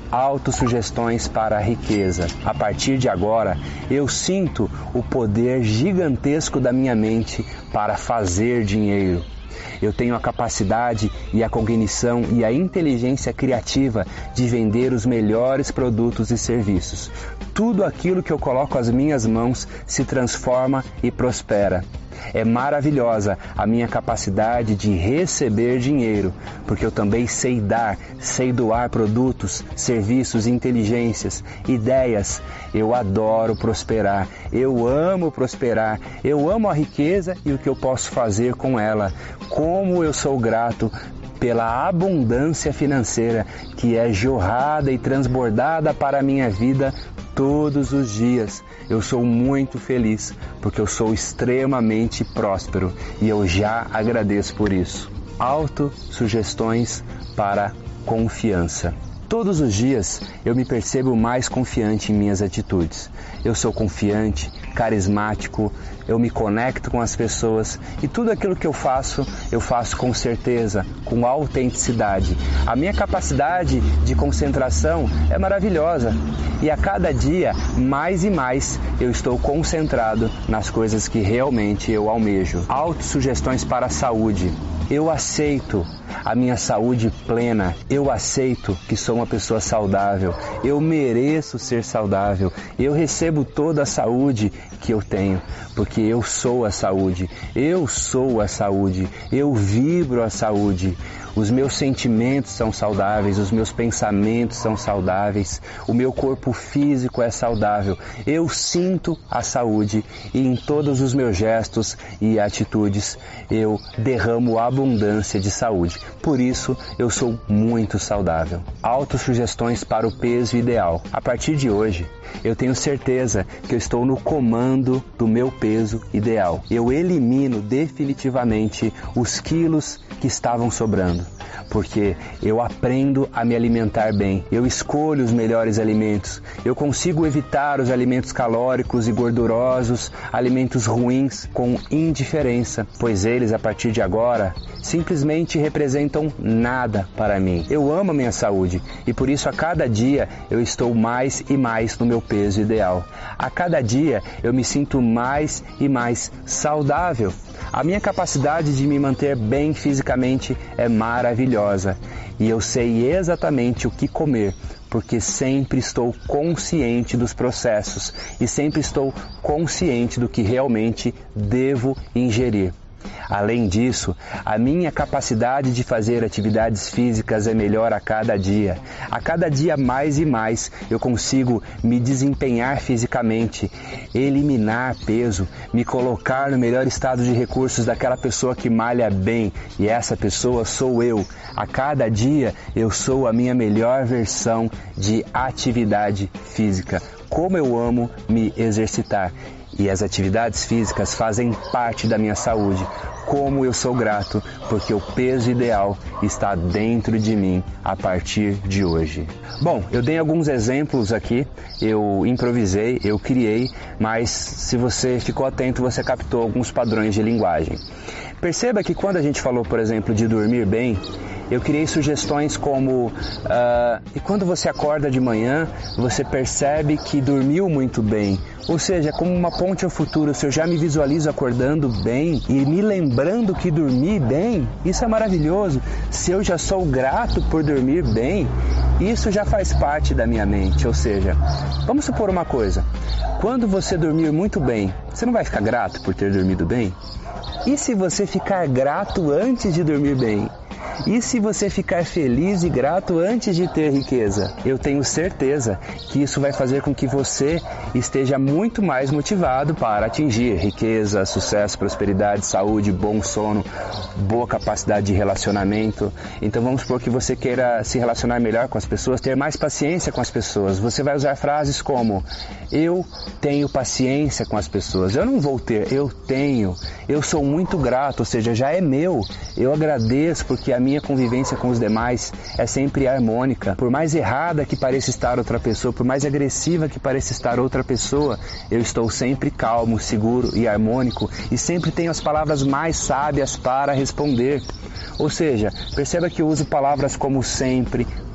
Autossugestões para a riqueza. A partir de agora, eu sinto o poder gigantesco da minha mente para fazer dinheiro. Eu tenho a capacidade e a cognição e a inteligência criativa de vender os melhores produtos e serviços. Tudo aquilo que eu coloco às minhas mãos se transforma e prospera. É maravilhosa a minha capacidade de receber dinheiro, porque eu também sei dar, sei doar produtos, serviços, inteligências, ideias. Eu adoro prosperar, eu amo prosperar, eu amo a riqueza e o que eu posso fazer com ela. Como eu sou grato pela abundância financeira que é jorrada e transbordada para a minha vida todos os dias. Eu sou muito feliz porque eu sou extremamente próspero e eu já agradeço por isso. Autossugestões para confiança. Todos os dias eu me percebo mais confiante em minhas atitudes. Eu sou confiante, carismático, eu me conecto com as pessoas e tudo aquilo que eu faço, eu faço com certeza, com autenticidade. A minha capacidade de concentração é maravilhosa e a cada dia, mais e mais, eu estou concentrado nas coisas que realmente eu almejo. Autossugestões para a saúde. Eu aceito a minha saúde plena, eu aceito que sou uma pessoa saudável, eu mereço ser saudável, eu recebo toda a saúde que eu tenho, porque eu sou a saúde, eu sou a saúde, eu vibro a saúde. Os meus sentimentos são saudáveis, os meus pensamentos são saudáveis, o meu corpo físico é saudável. Eu sinto a saúde e em todos os meus gestos e atitudes eu derramo abundância de saúde. Por isso eu sou muito saudável. Autossugestões para o peso ideal. A partir de hoje, eu tenho certeza que eu estou no comando do meu peso ideal. Eu elimino definitivamente os quilos que estavam sobrando, porque eu aprendo a me alimentar bem, eu escolho os melhores alimentos, eu consigo evitar os alimentos calóricos e gordurosos, alimentos ruins com indiferença, pois eles, a partir de agora, simplesmente representam nada para mim. Eu amo a minha saúde e por isso a cada dia eu estou mais e mais no meu peso ideal. A cada dia eu me sinto mais e mais saudável. A minha capacidade de me manter bem fisicamente é maravilhosa e eu sei exatamente o que comer, porque sempre estou consciente dos processos e sempre estou consciente do que realmente devo ingerir. Além disso, a minha capacidade de fazer atividades físicas é melhor a cada dia. A cada dia mais e mais eu consigo me desempenhar fisicamente, eliminar peso, me colocar no melhor estado de recursos daquela pessoa que malha bem. E essa pessoa sou eu. A cada dia eu sou a minha melhor versão de atividade física. Como eu amo me exercitar. E as atividades físicas fazem parte da minha saúde. Como eu sou grato, porque o peso ideal está dentro de mim a partir de hoje. Bom, eu dei alguns exemplos aqui, eu improvisei, eu criei, mas se você ficou atento, você captou alguns padrões de linguagem. Perceba que quando a gente falou, por exemplo, de dormir bem, eu criei sugestões como uh, e quando você acorda de manhã, você percebe que dormiu muito bem. Ou seja, como uma ponte ao futuro, se eu já me visualizo acordando bem e me lembrando que dormi bem, isso é maravilhoso. Se eu já sou grato por dormir bem, isso já faz parte da minha mente. Ou seja, vamos supor uma coisa, quando você dormir muito bem, você não vai ficar grato por ter dormido bem? E se você ficar grato antes de dormir bem? E se você ficar feliz e grato antes de ter riqueza? Eu tenho certeza que isso vai fazer com que você esteja muito mais motivado para atingir riqueza, sucesso, prosperidade, saúde, bom sono, boa capacidade de relacionamento. Então vamos supor que você queira se relacionar melhor com as pessoas, ter mais paciência com as pessoas. Você vai usar frases como: eu tenho paciência com as pessoas. Eu não vou ter, eu tenho. Eu sou muito grato, ou seja, já é meu. Eu agradeço porque a minha convivência com os demais é sempre harmônica. Por mais errada que pareça estar outra pessoa, por mais agressiva que pareça estar outra pessoa, eu estou sempre calmo, seguro e harmônico e sempre tenho as palavras mais sábias para responder. Ou seja, perceba que eu uso palavras como sempre,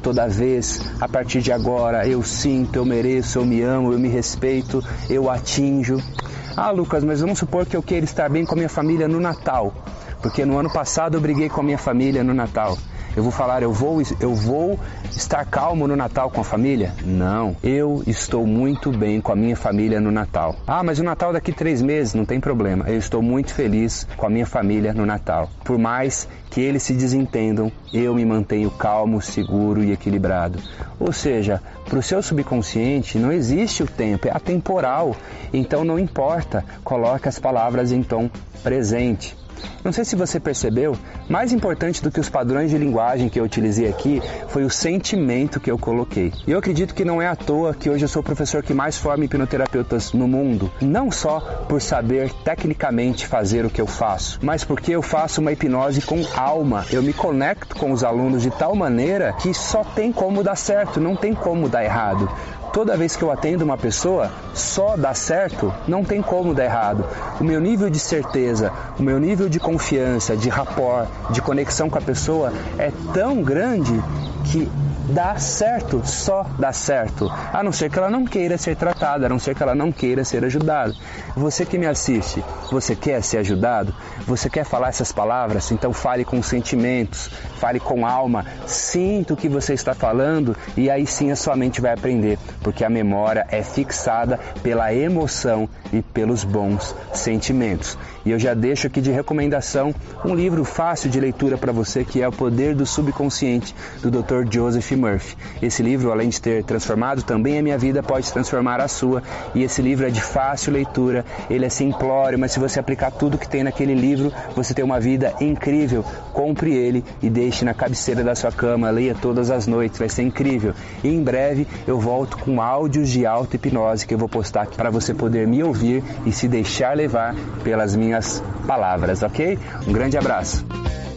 toda vez, a partir de agora, eu sinto, eu mereço, eu me amo, eu me respeito, eu atinjo. Ah, Lucas, mas vamos supor que eu queira estar bem com a minha família no Natal, porque no ano passado eu briguei com a minha família no Natal. Eu vou falar, eu vou, eu vou estar calmo no Natal com a família? Não, eu estou muito bem com a minha família no Natal. Ah, mas o Natal daqui três meses, não tem problema. Eu estou muito feliz com a minha família no Natal. Por mais que eles se desentendam, eu me mantenho calmo, seguro e equilibrado. Ou seja, para o seu subconsciente não existe o tempo, é atemporal. Então não importa, coloque as palavras em tom presente. Não sei se você percebeu, mais importante do que os padrões de linguagem que eu utilizei aqui foi o sentimento que eu coloquei. E eu acredito que não é à toa que hoje eu sou o professor que mais forma hipnoterapeutas no mundo. Não só por saber tecnicamente fazer o que eu faço, mas porque eu faço uma hipnose com alma. Eu me conecto com os alunos de tal maneira que só tem como dar certo, não tem como dar errado. Toda vez que eu atendo uma pessoa, só dá certo, não tem como dar errado. O meu nível de certeza, o meu nível de confiança, de rapport, de conexão com a pessoa é tão grande que dá certo, só dá certo. A não ser que ela não queira ser tratada, a não ser que ela não queira ser ajudada. Você que me assiste, você quer ser ajudado? Você quer falar essas palavras? Então fale com sentimentos, fale com alma, sinta o que você está falando e aí sim a sua mente vai aprender, porque a memória é fixada pela emoção e pelos bons sentimentos. E eu já deixo aqui de recomendação um livro fácil de leitura para você, que é O Poder do Subconsciente, do doutor Joseph Murphy. Esse livro, além de ter transformado também a minha vida, pode transformar a sua. E esse livro é de fácil leitura, ele é simplório, mas se você aplicar tudo que tem naquele livro, você tem uma vida incrível. Compre ele e deixe na cabeceira da sua cama, leia todas as noites, vai ser incrível. E em breve eu volto com áudios de auto-hipnose que eu vou postar aqui para você poder me ouvir e se deixar levar pelas minhas palavras, ok? Um grande abraço.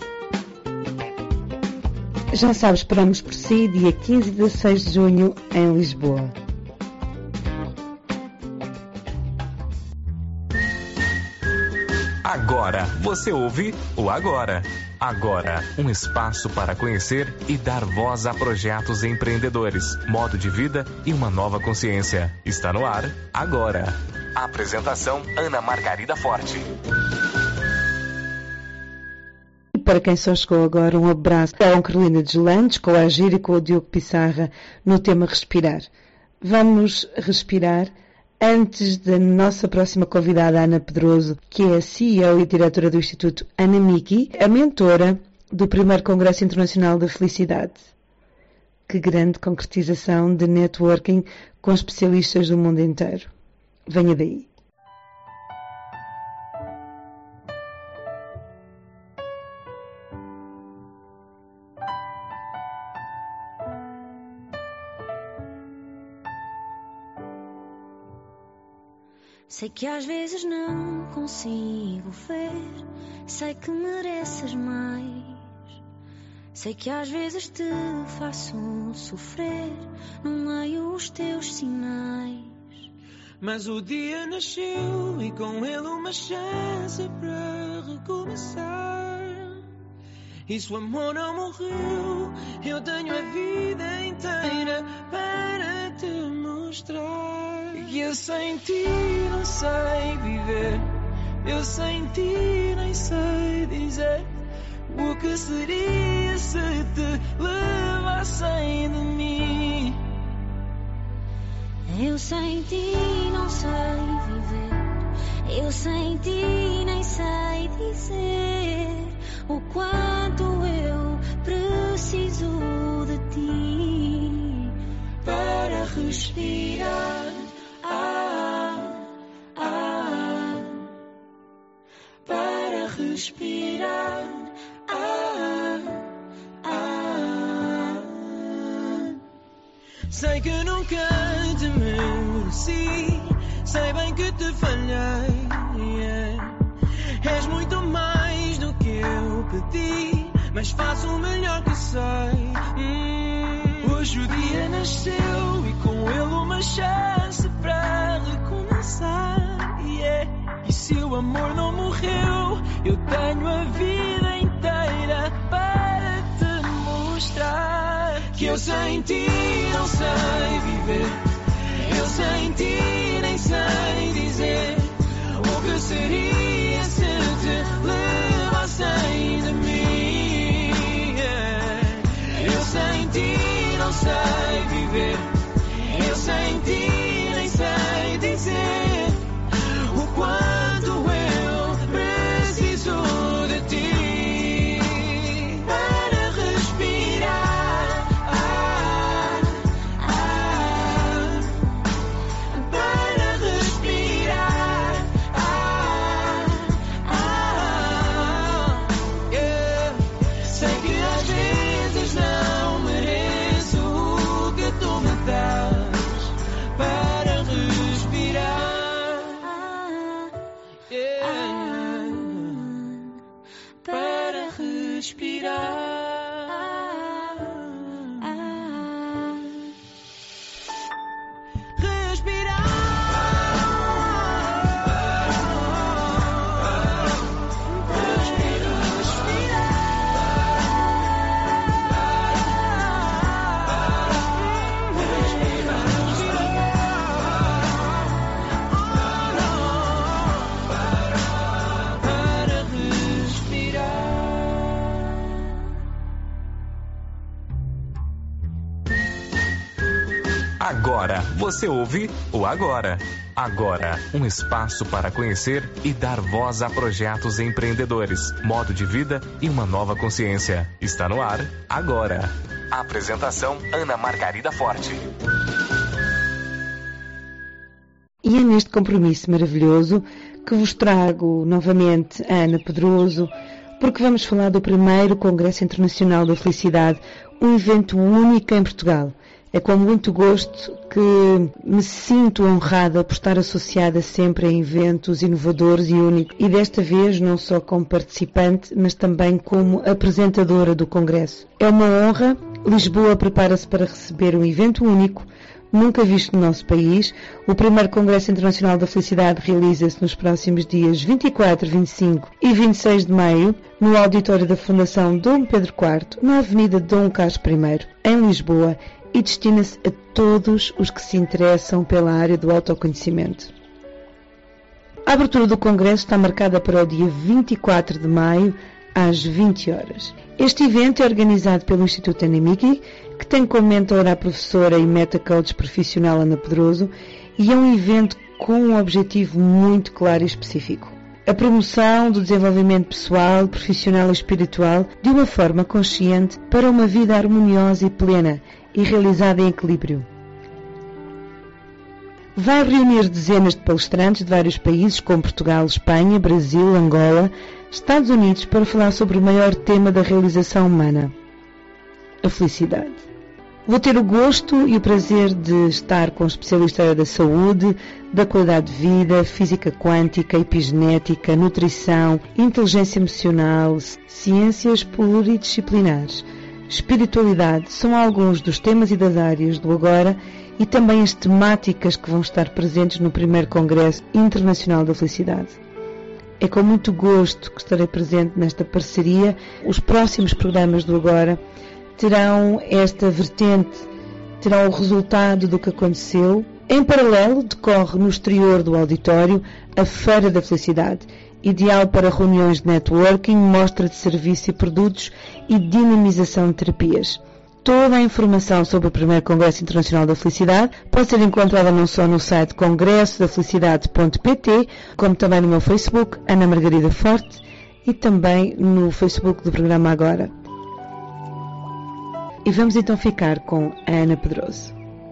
Já sabes, esperamos por si dia quinze e dezesseis de junho em Lisboa. Agora você ouve o Agora. Agora, um espaço para conhecer e dar voz a projetos empreendedores, modo de vida e uma nova consciência. Está no ar, agora. Apresentação, Ana Margarida Forte. E para quem só chegou agora, um abraço com Carolina Deslandes, com a Agir e com o Diogo Pissarra no tema Respirar. Vamos respirar antes da nossa próxima convidada, Ana Pedroso, que é a C E O e diretora do Instituto Anamiki, a mentora do primeiro Congresso Internacional da Felicidade. Que grande concretização de networking com especialistas do mundo inteiro. Venha daí. Sei que às vezes não consigo ver, sei que mereces mais. Sei que às vezes te faço sofrer, não leio os teus sinais. Mas o dia nasceu e com ele uma chance para recomeçar. E se o amor não morreu, eu tenho a vida inteira para te mostrar. E eu sem ti não sei viver, eu sem ti nem sei dizer o que seria se te levassem de mim. Eu sem ti não sei viver, eu sem ti nem sei dizer o quanto eu preciso de ti para respirar. Ah, ah, para respirar. Ah, ah. Sei que nunca te mereci, sei bem que te falhei, yeah. És muito mais do que eu pedi, mas faço o melhor que sei. hum, Hoje o dia nasceu e com ele uma chance para recomeçar, yeah. E se o amor não morreu, eu tenho a vida inteira para te mostrar que eu sem ti não sei viver. Eu sem ti nem sei dizer o que seria se te levassem de mim. Eu sem ti não sei viver. Eu sem ti nem sei dizer o quanto eu preciso de ti para respirar, ah, ah, para respirar, ah, ah, yeah. Sei que às vezes não mereço o que tu me dás para respirar, yeah. Para respirar. Agora você ouve o Agora. Agora, um espaço para conhecer e dar voz a projetos empreendedores, modo de vida e uma nova consciência. Está no ar, agora. Apresentação, Ana Margarida Forte. E é neste compromisso maravilhoso que vos trago novamente a Ana Pedroso, porque vamos falar do primeiro Congresso Internacional da Felicidade, um evento único em Portugal. É com muito gosto que me sinto honrada por estar associada sempre a eventos inovadores e únicos. E desta vez não só como participante, mas também como apresentadora do Congresso. É uma honra. Lisboa prepara-se para receber um evento único, nunca visto no nosso país. O primeiro Congresso Internacional da Felicidade realiza-se nos próximos dias vinte e quatro, vinte e cinco e vinte e seis de maio, no auditório da Fundação Dom Pedro quarto, na Avenida Dom Carlos primeiro, em Lisboa, e destina-se a todos os que se interessam pela área do autoconhecimento. A abertura do Congresso está marcada para o dia vinte e quatro de maio, às vinte horas. Este evento é organizado pelo Instituto Anamiki, que tem como mentora a professora e meta-coach profissional Ana Pedroso, e é um evento com um objetivo muito claro e específico: a promoção do desenvolvimento pessoal, profissional e espiritual de uma forma consciente para uma vida harmoniosa e plena e realizada em equilíbrio. Vai reunir dezenas de palestrantes de vários países como Portugal, Espanha, Brasil, Angola, Estados Unidos, para falar sobre o maior tema da realização humana: a felicidade. Vou ter o gosto e o prazer de estar com especialistas da saúde, da qualidade de vida, física quântica, epigenética, nutrição, inteligência emocional, ciências pluridisciplinares, espiritualidade. São alguns dos temas e das áreas do agora e também as temáticas que vão estar presentes no primeiro Congresso Internacional da Felicidade. É com muito gosto que estarei presente nesta parceria. Os próximos programas do Agora terão esta vertente, terão o resultado do que aconteceu. Em paralelo, decorre no exterior do auditório a Feira da Felicidade, ideal para reuniões de networking, mostra de serviço e produtos e dinamização de terapias. Toda a informação sobre o primeiro Congresso Internacional da Felicidade pode ser encontrada não só no site congresso da felicidade ponto pt, como também no meu Facebook, Ana Margarida Forte, e também no Facebook do programa Agora. E vamos então ficar com a Ana Pedroso.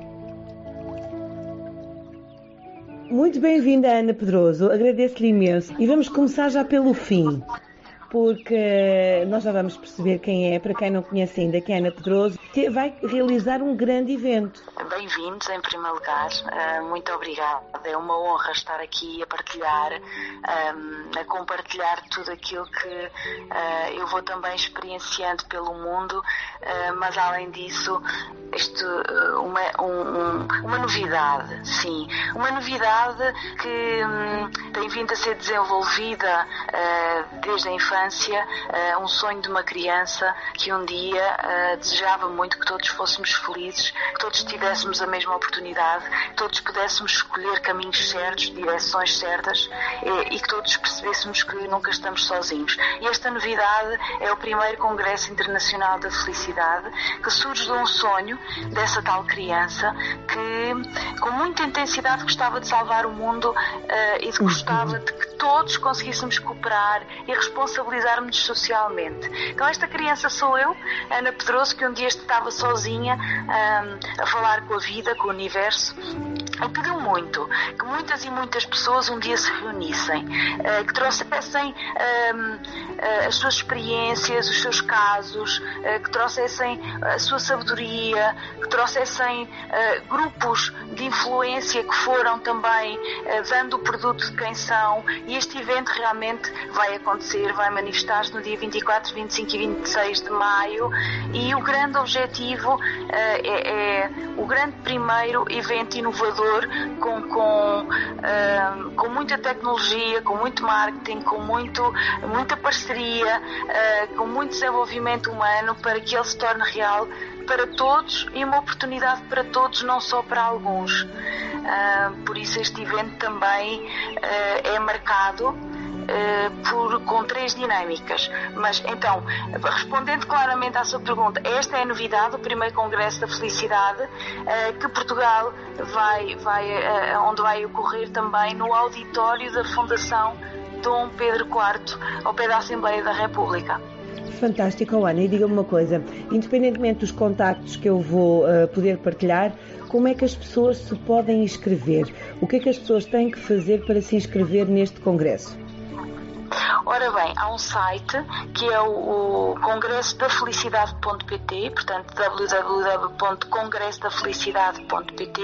Muito bem-vinda, Ana Pedroso. Agradeço-lhe imenso. E vamos começar já pelo fim, porque nós já vamos perceber quem é. Para quem não conhece ainda, quem é Ana Pedroso, vai realizar um grande evento. Bem-vindos, em primeiro lugar. Uh, muito obrigada. É uma honra estar aqui a partilhar, um, a compartilhar tudo aquilo que uh, eu vou também experienciando pelo mundo, uh, mas além disso, isto, uh, uma, um, uma novidade, sim. Uma novidade que um, tem vindo a ser desenvolvida uh, desde a infância, uh, um sonho de uma criança que um dia uh, desejava muito que todos fôssemos felizes, que todos tivéssemos a mesma oportunidade, que todos pudéssemos escolher caminhos certos, direções certas e, e que todos percebêssemos que nunca estamos sozinhos. E esta novidade é o primeiro Congresso Internacional da Felicidade, que surge de um sonho dessa tal criança que com muita intensidade gostava de salvar o mundo uh, e de gostava de que todos conseguíssemos cooperar e responsabilizarmos socialmente. Então esta criança sou eu, Ana Pedroso, que um dia estava sozinha um, a falar com a vida, com o universo, e pediu muito que muitas e muitas pessoas um dia se reunissem, uh, que trouxessem um, uh, as suas experiências, os seus casos, uh, que trouxessem a sua sabedoria, que trouxessem uh, grupos de influência que foram também uh, dando o produto de quem são, e este evento realmente vai acontecer, vai manifestar-se no dia vinte e quatro, vinte e cinco e vinte e seis de maio, e o grande objetivo uh, é, é o grande primeiro evento inovador com, com, uh, com muita tecnologia, com muito marketing, com muito, muita parceria, uh, com muito desenvolvimento humano para que ele se torne real para todos e uma oportunidade para todos, não só para alguns. Uh, por isso este evento também uh, é marcado uh, por, com três dinâmicas. Mas então, respondendo claramente à sua pergunta, esta é a novidade, o primeiro Congresso da Felicidade, uh, que Portugal vai, vai, uh, onde vai ocorrer também no auditório da Fundação Dom Pedro quarto, ao pé da Assembleia da República. Fantástico, Ana. E diga-me uma coisa, independentemente dos contactos que eu vou uh, poder partilhar, como é que as pessoas se podem inscrever? O que é que as pessoas têm que fazer para se inscrever neste congresso? Ora bem, há um site que é o, o congresso da felicidade ponto pt, portanto w w w ponto congresso da felicidade ponto pt.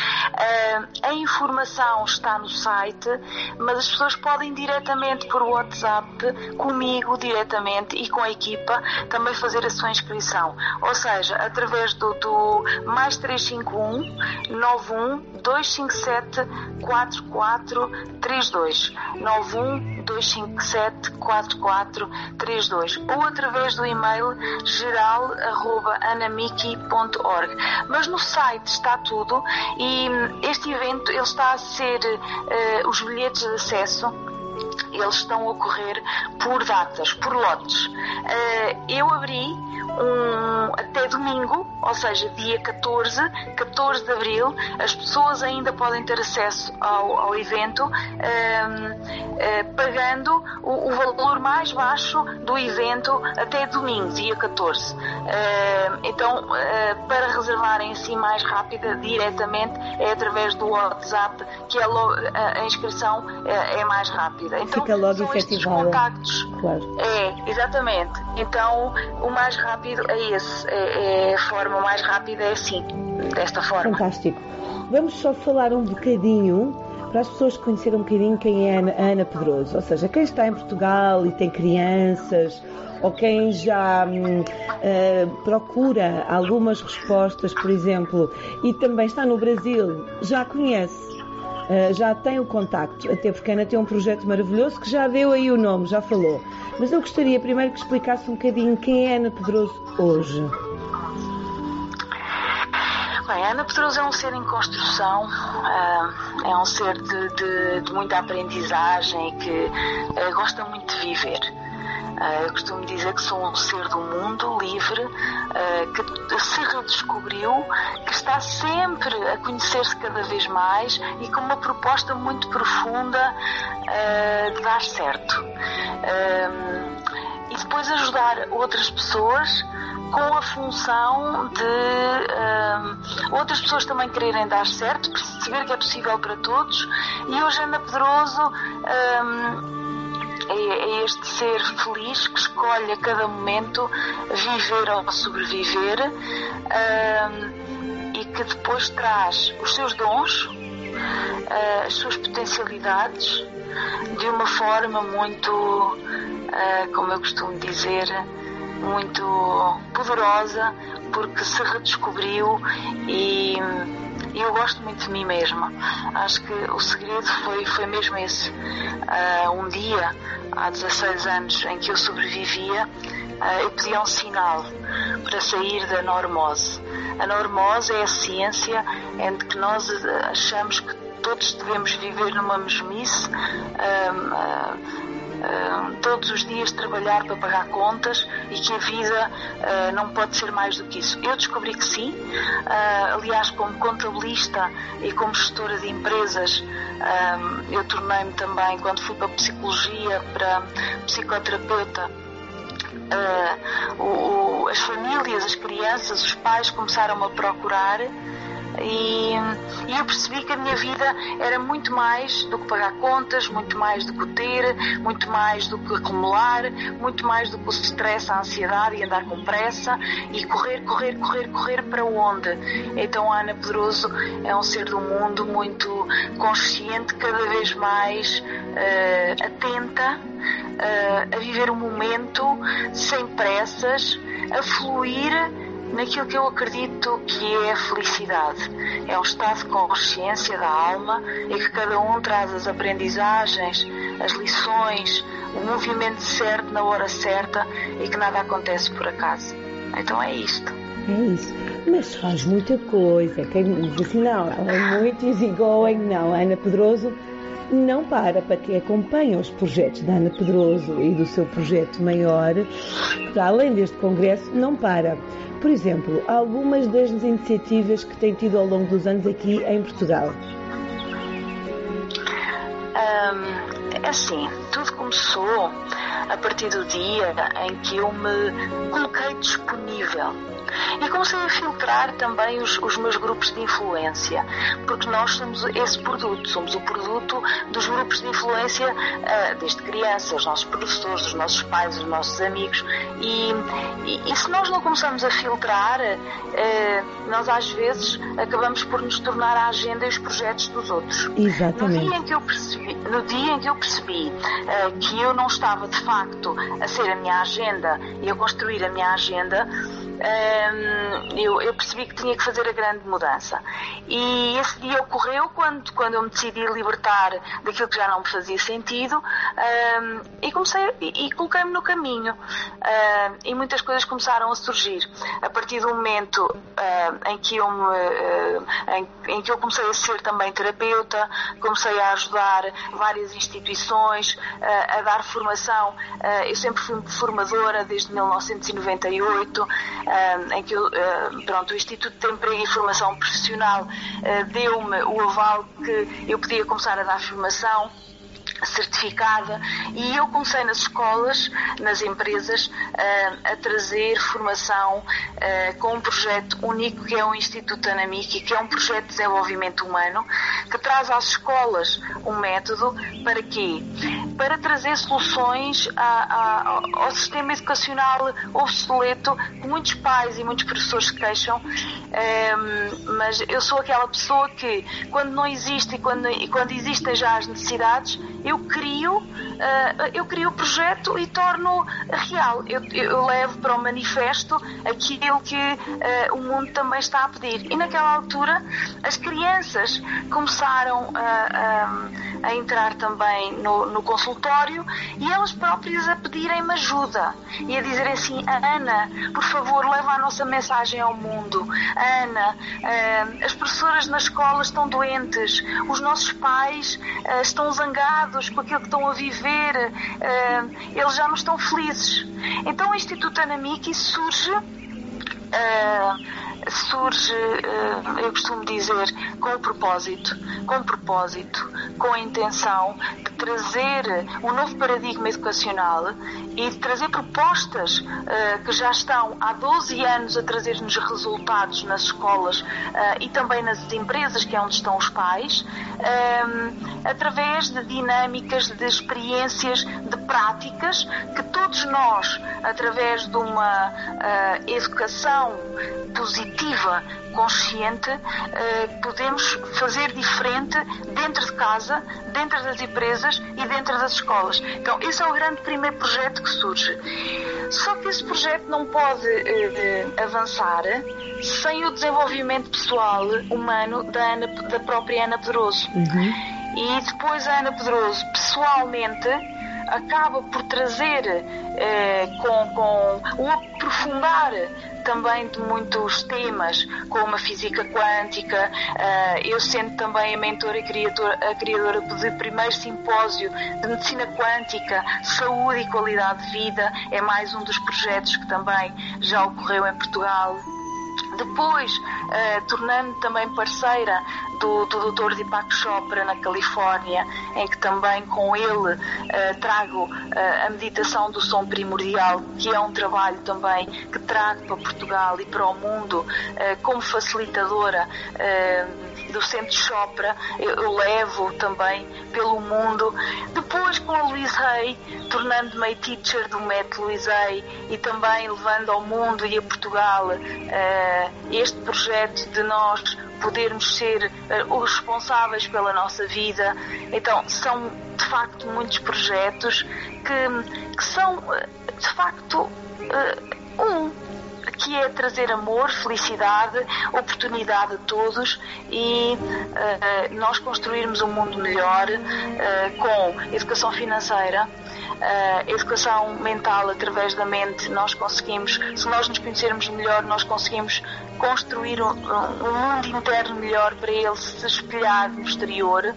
Uh, a informação está no site, mas as pessoas podem diretamente por WhatsApp, comigo diretamente e com a equipa, também fazer a sua inscrição. Ou seja, através do, do mais três cinco um, nove um, dois cinco sete, quatro quatro três dois, nove um, dois cinco sete, quatro quatro três dois, ou através do e-mail geral arroba anamiki ponto org. Mas no site está tudo, e este evento ele está a ser, uh, os bilhetes de acesso, eles estão a ocorrer por datas, por lotes. Uh, eu abri um, até domingo, ou seja, dia catorze, catorze de abril, as pessoas ainda podem ter acesso ao, ao evento, um, uh, pagando o, o valor mais baixo do evento até domingo, dia catorze. Uh, então, uh, para reservarem assim mais rápida, diretamente, é através do WhatsApp, que é logo, a, a inscrição é, é mais rápida. Então, fica logo são estes contactos. Claro. É, exatamente. Então, o mais rápido é esse. É, é a forma mais rápida, é assim, desta forma. Fantástico. Vamos só falar um bocadinho, para as pessoas conhecerem um bocadinho quem é a Ana, a Ana Pedroso. Ou seja, quem está em Portugal e tem crianças, ou quem já hum, uh, procura algumas respostas, por exemplo, e também está no Brasil, já conhece. Uh, já tem o contacto, até porque a Ana tem um projeto maravilhoso que já deu aí o nome, já falou. Mas eu gostaria primeiro que explicasse um bocadinho quem é a Ana Pedroso hoje. Bem, a Ana Pedroso é um ser em construção, uh, é um ser de, de, de muita aprendizagem e que uh, gosta muito de viver. Uh, eu costumo dizer que sou um ser do mundo livre, uh, que se redescobriu, que está sempre a conhecer-se cada vez mais e com uma proposta muito profunda uh, de dar certo. Uh, e depois ajudar outras pessoas com a função de uh, outras pessoas também quererem dar certo, perceber que é possível para todos. E hoje Ana Pedroso uh, é este ser feliz que escolhe a cada momento viver ou sobreviver, uh, e que depois traz os seus dons, uh, as suas potencialidades, de uma forma muito, uh, como eu costumo dizer, muito poderosa, porque se redescobriu e, e eu gosto muito de mim mesma. Acho que o segredo foi, foi mesmo esse. Uh, um dia, há dezasseis anos, em que eu sobrevivia, uh, eu pedia um sinal para sair da normose. A normose é a ciência em que nós achamos que todos devemos viver numa mesmice, um, uh, Uh, todos os dias trabalhar para pagar contas e que a vida uh, não pode ser mais do que isso. Eu descobri que sim, uh, aliás, como contabilista e como gestora de empresas, uh, eu tornei-me também, quando fui para a psicologia, para psicoterapeuta, uh, o, o, as famílias, as crianças, os pais começaram a procurar. E, e eu percebi que a minha vida era muito mais do que pagar contas, muito mais do que ter, muito mais do que acumular, muito mais do que o stress, a ansiedade e andar com pressa e correr, correr, correr, correr para onde? Então a Ana Pedroso é um ser do mundo muito consciente, cada vez mais uh, atenta uh, a viver o momento sem pressas, a fluir naquilo que eu acredito que é a felicidade. É um estado de consciência da alma e que cada um traz as aprendizagens, as lições, o movimento certo na hora certa e que nada acontece por acaso. Então é isto. É isso. Mas faz muita coisa. Quem diz assim, não, ela é muito easygoing, não. A Ana Pedroso não para, para quem acompanha os projetos da Ana Pedroso e do seu projeto maior, para além deste congresso, não para. Por exemplo, algumas das iniciativas que tem tido ao longo dos anos aqui em Portugal. É assim, tudo começou a partir do dia em que eu me coloquei disponível e comecei a filtrar também os, os meus grupos de influência, porque nós somos esse produto, somos o produto dos grupos de influência uh, desde criança, os nossos professores, os nossos pais, os nossos amigos, e, e, e se nós não começamos a filtrar, uh, nós às vezes acabamos por nos tornar a agenda e os projetos dos outros. Exatamente. No dia em que eu percebi, no dia em que eu percebi uh, que eu não estava de facto a ser a minha agenda e a construir a minha agenda, Um, eu, eu percebi que tinha que fazer a grande mudança, e esse dia ocorreu quando, quando eu me decidi libertar daquilo que já não me fazia sentido, um, e comecei e, e coloquei-me no caminho, um, e muitas coisas começaram a surgir a partir do momento um, em, que eu me, um, em, em que eu comecei a ser também terapeuta, comecei a ajudar várias instituições, uh, a dar formação. Uh, eu sempre fui formadora desde mil novecentos e noventa e oito, Uh, em que eu, uh, pronto, o Instituto de Emprego e Formação Profissional uh, deu-me o aval que eu podia começar a dar formação certificada, e eu comecei nas escolas, nas empresas, uh, a trazer formação uh, com um projeto único que é o Instituto Anamiki, que é um projeto de desenvolvimento humano que traz às escolas um método para quê? Para trazer soluções a, a, ao sistema educacional obsoleto, que muitos pais e muitos professores se queixam, um, mas eu sou aquela pessoa que quando não existe e quando, e quando existem já as necessidades, eu crio, uh, eu crio o projeto e torno real. Eu, eu levo para o manifesto aquilo que uh, o mundo também está a pedir. E naquela altura as crianças começaram a, a, a entrar também no, no consultório, e elas próprias a pedirem-me ajuda e a dizerem assim: Ana, por favor, leva a nossa mensagem ao mundo. Ana, uh, as professoras na escola estão doentes, os nossos pais uh, estão zangados com aquilo que estão a viver, uh, eles já não estão felizes. Então o Instituto Anamiki surge, uh, surge, uh, eu costumo dizer, com o propósito, com o propósito, com a intenção de trazer um novo paradigma educacional e de trazer propostas uh, que já estão há doze anos a trazer-nos resultados nas escolas uh, e também nas empresas, que é onde estão os pais, um, através de dinâmicas, de experiências, de práticas que todos nós, através de uma uh, educação positiva, iniciativa consciente, uh, podemos fazer diferente dentro de casa, dentro das empresas e dentro das escolas. Então, esse é o grande primeiro projeto que surge. Só que esse projeto não pode uh, avançar sem o desenvolvimento pessoal, humano, da, Ana, da própria Ana Pedroso. Uhum. E depois a Ana Pedroso, pessoalmente, acaba por trazer eh, com, com o aprofundar também de muitos temas, como a física quântica, uh, eu sendo também a mentora e criadora, a criadora do primeiro simpósio de medicina quântica, saúde e qualidade de vida, é mais um dos projetos que também já ocorreu em Portugal. Depois, uh, tornando também parceira do, do doutor Deepak Chopra na Califórnia, em que também com ele uh, trago uh, a meditação do som primordial, que é um trabalho também que trago para Portugal e para o mundo uh, como facilitadora uh, do Centro Chopra. Eu, eu levo também pelo mundo. Depois com a Louise Hay, tornando-me teacher do método Louise Hay e também levando ao mundo e a Portugal uh, este projeto de nós podermos ser uh, os responsáveis pela nossa vida. Então são de facto muitos projetos que, que são uh, de facto uh, um que é trazer amor, felicidade, oportunidade a todos e uh, nós construirmos um mundo melhor uh, com educação financeira, uh, educação mental através da mente. Nós conseguimos, se nós nos conhecermos melhor, nós conseguimos construir um, um mundo interno melhor para ele se espelhar no exterior.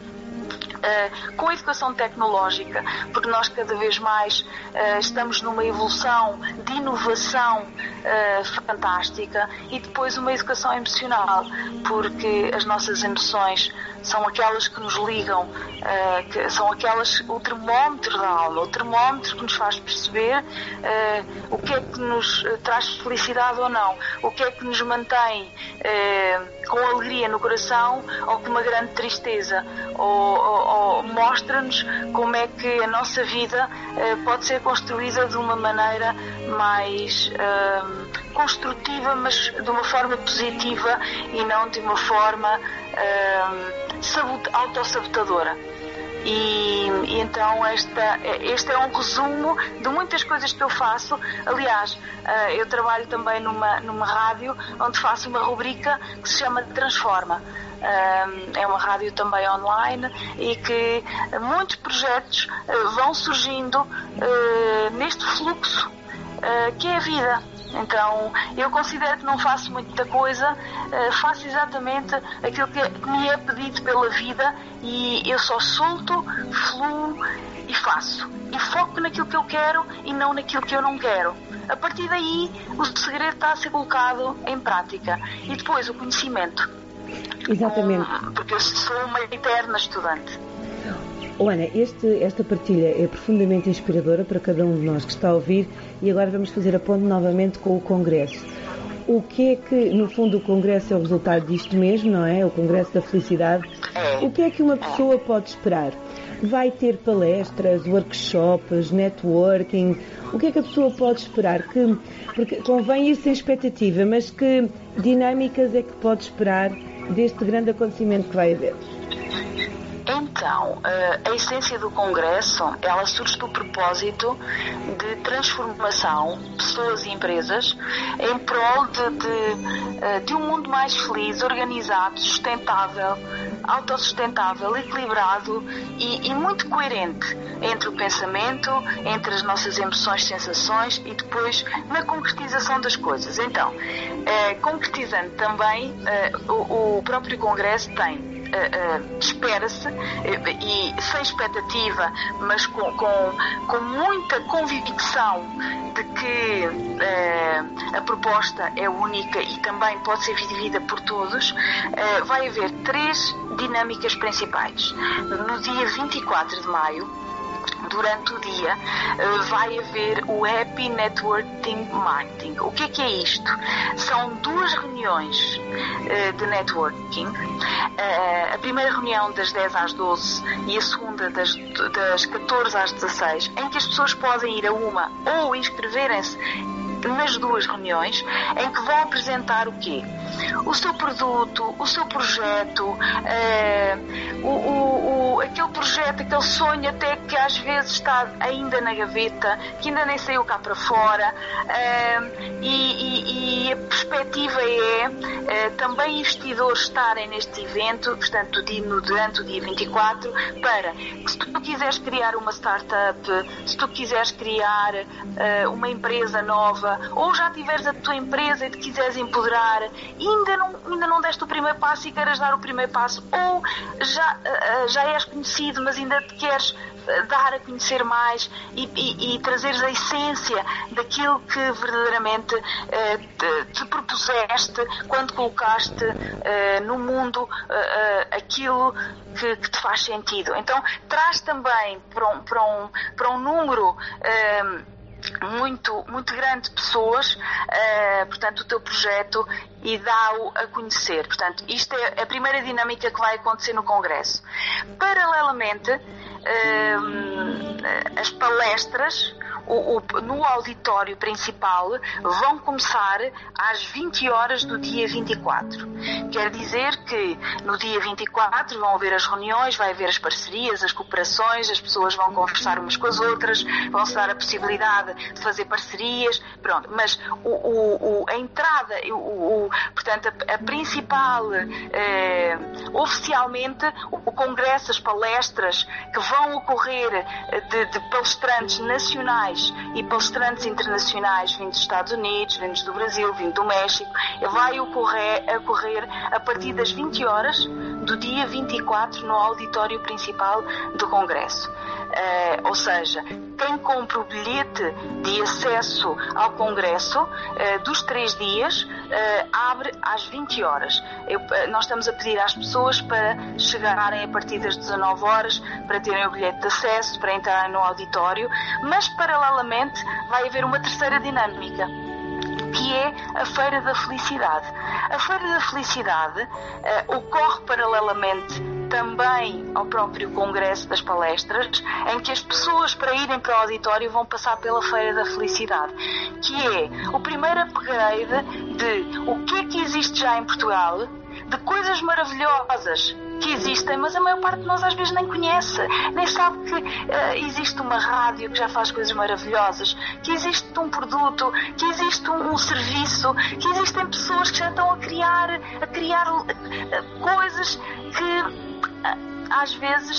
Uh, com a educação tecnológica, porque nós cada vez mais uh, estamos numa evolução de inovação uh, fantástica, e depois uma educação emocional, porque as nossas emoções são aquelas que nos ligam, uh, que são aquelas, o termómetro da alma, o termómetro que nos faz perceber uh, o que é que nos uh, traz felicidade ou não, o que é que nos mantém uh, com alegria no coração ou com uma grande tristeza, ou, ou, ou mostra-nos como é que a nossa vida uh, pode ser construída de uma maneira mais uh, construtiva, mas de uma forma positiva e não de uma forma uh, autossabotadora. E, e então esta, este é um resumo de muitas coisas que eu faço. Aliás, uh, eu trabalho também numa, numa rádio onde faço uma rubrica que se chama Transforma. Uh, é uma rádio também online e que muitos projetos uh, vão surgindo uh, neste fluxo uh, que é a vida. Então, eu considero que não faço muita coisa, uh, faço exatamente aquilo que, que me é pedido pela vida, e eu só solto, fluo e faço. E foco naquilo que eu quero e não naquilo que eu não quero. A partir daí, o segredo está a ser colocado em prática. E depois, o conhecimento. Exatamente. Um, porque eu sou uma eterna estudante. Oh, Ana, este, esta partilha é profundamente inspiradora para cada um de nós que está a ouvir, e agora vamos fazer a ponte novamente com o Congresso. O que é que, no fundo, o Congresso é o resultado disto mesmo, não é? O Congresso da Felicidade. O que é que uma pessoa pode esperar? Vai ter palestras, workshops, networking? O que é que a pessoa pode esperar? Que, porque convém ir sem expectativa, mas que dinâmicas é que pode esperar deste grande acontecimento que vai haver? Então, a essência do Congresso, ela surge do propósito de transformação de pessoas e empresas em prol de, de, de um mundo mais feliz, organizado, sustentável, autossustentável, equilibrado e, e muito coerente entre o pensamento, entre as nossas emoções, sensações e depois na concretização das coisas. Então, eh, concretizando também, eh, o, o próprio Congresso tem Uh, uh, espera-se, uh, e sem expectativa, mas com, com, com muita convicção de que uh, a proposta é única e também pode ser dividida por todos, uh, vai haver três dinâmicas principais. No dia vinte e quatro de maio, durante o dia, vai haver o Happy Networking Marketing. O que é que é isto? São duas reuniões de networking. A primeira reunião das dez às doze e a segunda das, das catorze às dezasseis, em que as pessoas podem ir a uma ou inscreverem-se nas duas reuniões, em que vão apresentar o quê? O seu produto, o seu projeto, uh, o, o, o, aquele projeto, aquele sonho até que às vezes está ainda na gaveta, que ainda nem saiu cá para fora, uh, e, e, e a perspectiva é uh, também investidores estarem neste evento, portanto durante o dia vinte e quatro, para que se tu quiseres criar uma startup, se tu quiseres criar uh, uma empresa nova, ou já tiveres a tua empresa e te quiseres empoderar, ainda não, ainda não deste o primeiro passo e queres dar o primeiro passo, ou já, uh, já és conhecido, mas ainda te queres uh, dar a conhecer mais e, e, e trazeres a essência daquilo que verdadeiramente uh, te, te propuseste quando colocaste uh, no mundo uh, uh, aquilo que, que te faz sentido. Então traz também para um, para um, para um número uh, muito, muito grande de pessoas, uh, portanto, o teu projeto, e dá-o a conhecer. Portanto, isto é a primeira dinâmica que vai acontecer no Congresso. Paralelamente, uh, as palestras O, o, no auditório principal vão começar às vinte horas do dia vinte e quatro. Quer dizer que no dia vinte e quatro vão haver as reuniões, vai haver as parcerias, as cooperações, as pessoas vão conversar umas com as outras, vão-se dar a possibilidade de fazer parcerias, pronto. Mas o, o, o, a entrada, o, o, portanto, a, a principal, eh, oficialmente, o, o congresso, as palestras que vão ocorrer de, de palestrantes nacionais e palestrantes internacionais vindos dos Estados Unidos, vindos do Brasil, vindos do México, vai ocorrer, ocorrer a partir das vinte horas do dia vinte e quatro no auditório principal do Congresso. Uh, ou seja, quem compra o bilhete de acesso ao Congresso uh, dos três dias uh, abre às vinte horas. Eu, uh, nós estamos a pedir às pessoas para chegarem a partir das dezanove horas, para terem o bilhete de acesso, para entrarem no auditório, mas paralelamente vai haver uma terceira dinâmica, que é a Feira da Felicidade. A Feira da Felicidade uh, ocorre paralelamente também ao próprio Congresso das Palestras, em que as pessoas, para irem para o auditório, vão passar pela Feira da Felicidade, que é o primeiro upgrade de o que é que existe já em Portugal, de coisas maravilhosas que existem, mas a maior parte de nós às vezes nem conhece, nem sabe que uh, existe uma rádio que já faz coisas maravilhosas, que existe um produto, que existe um, um serviço, que existem pessoas que já estão a criar, a criar uh, coisas que uh, às vezes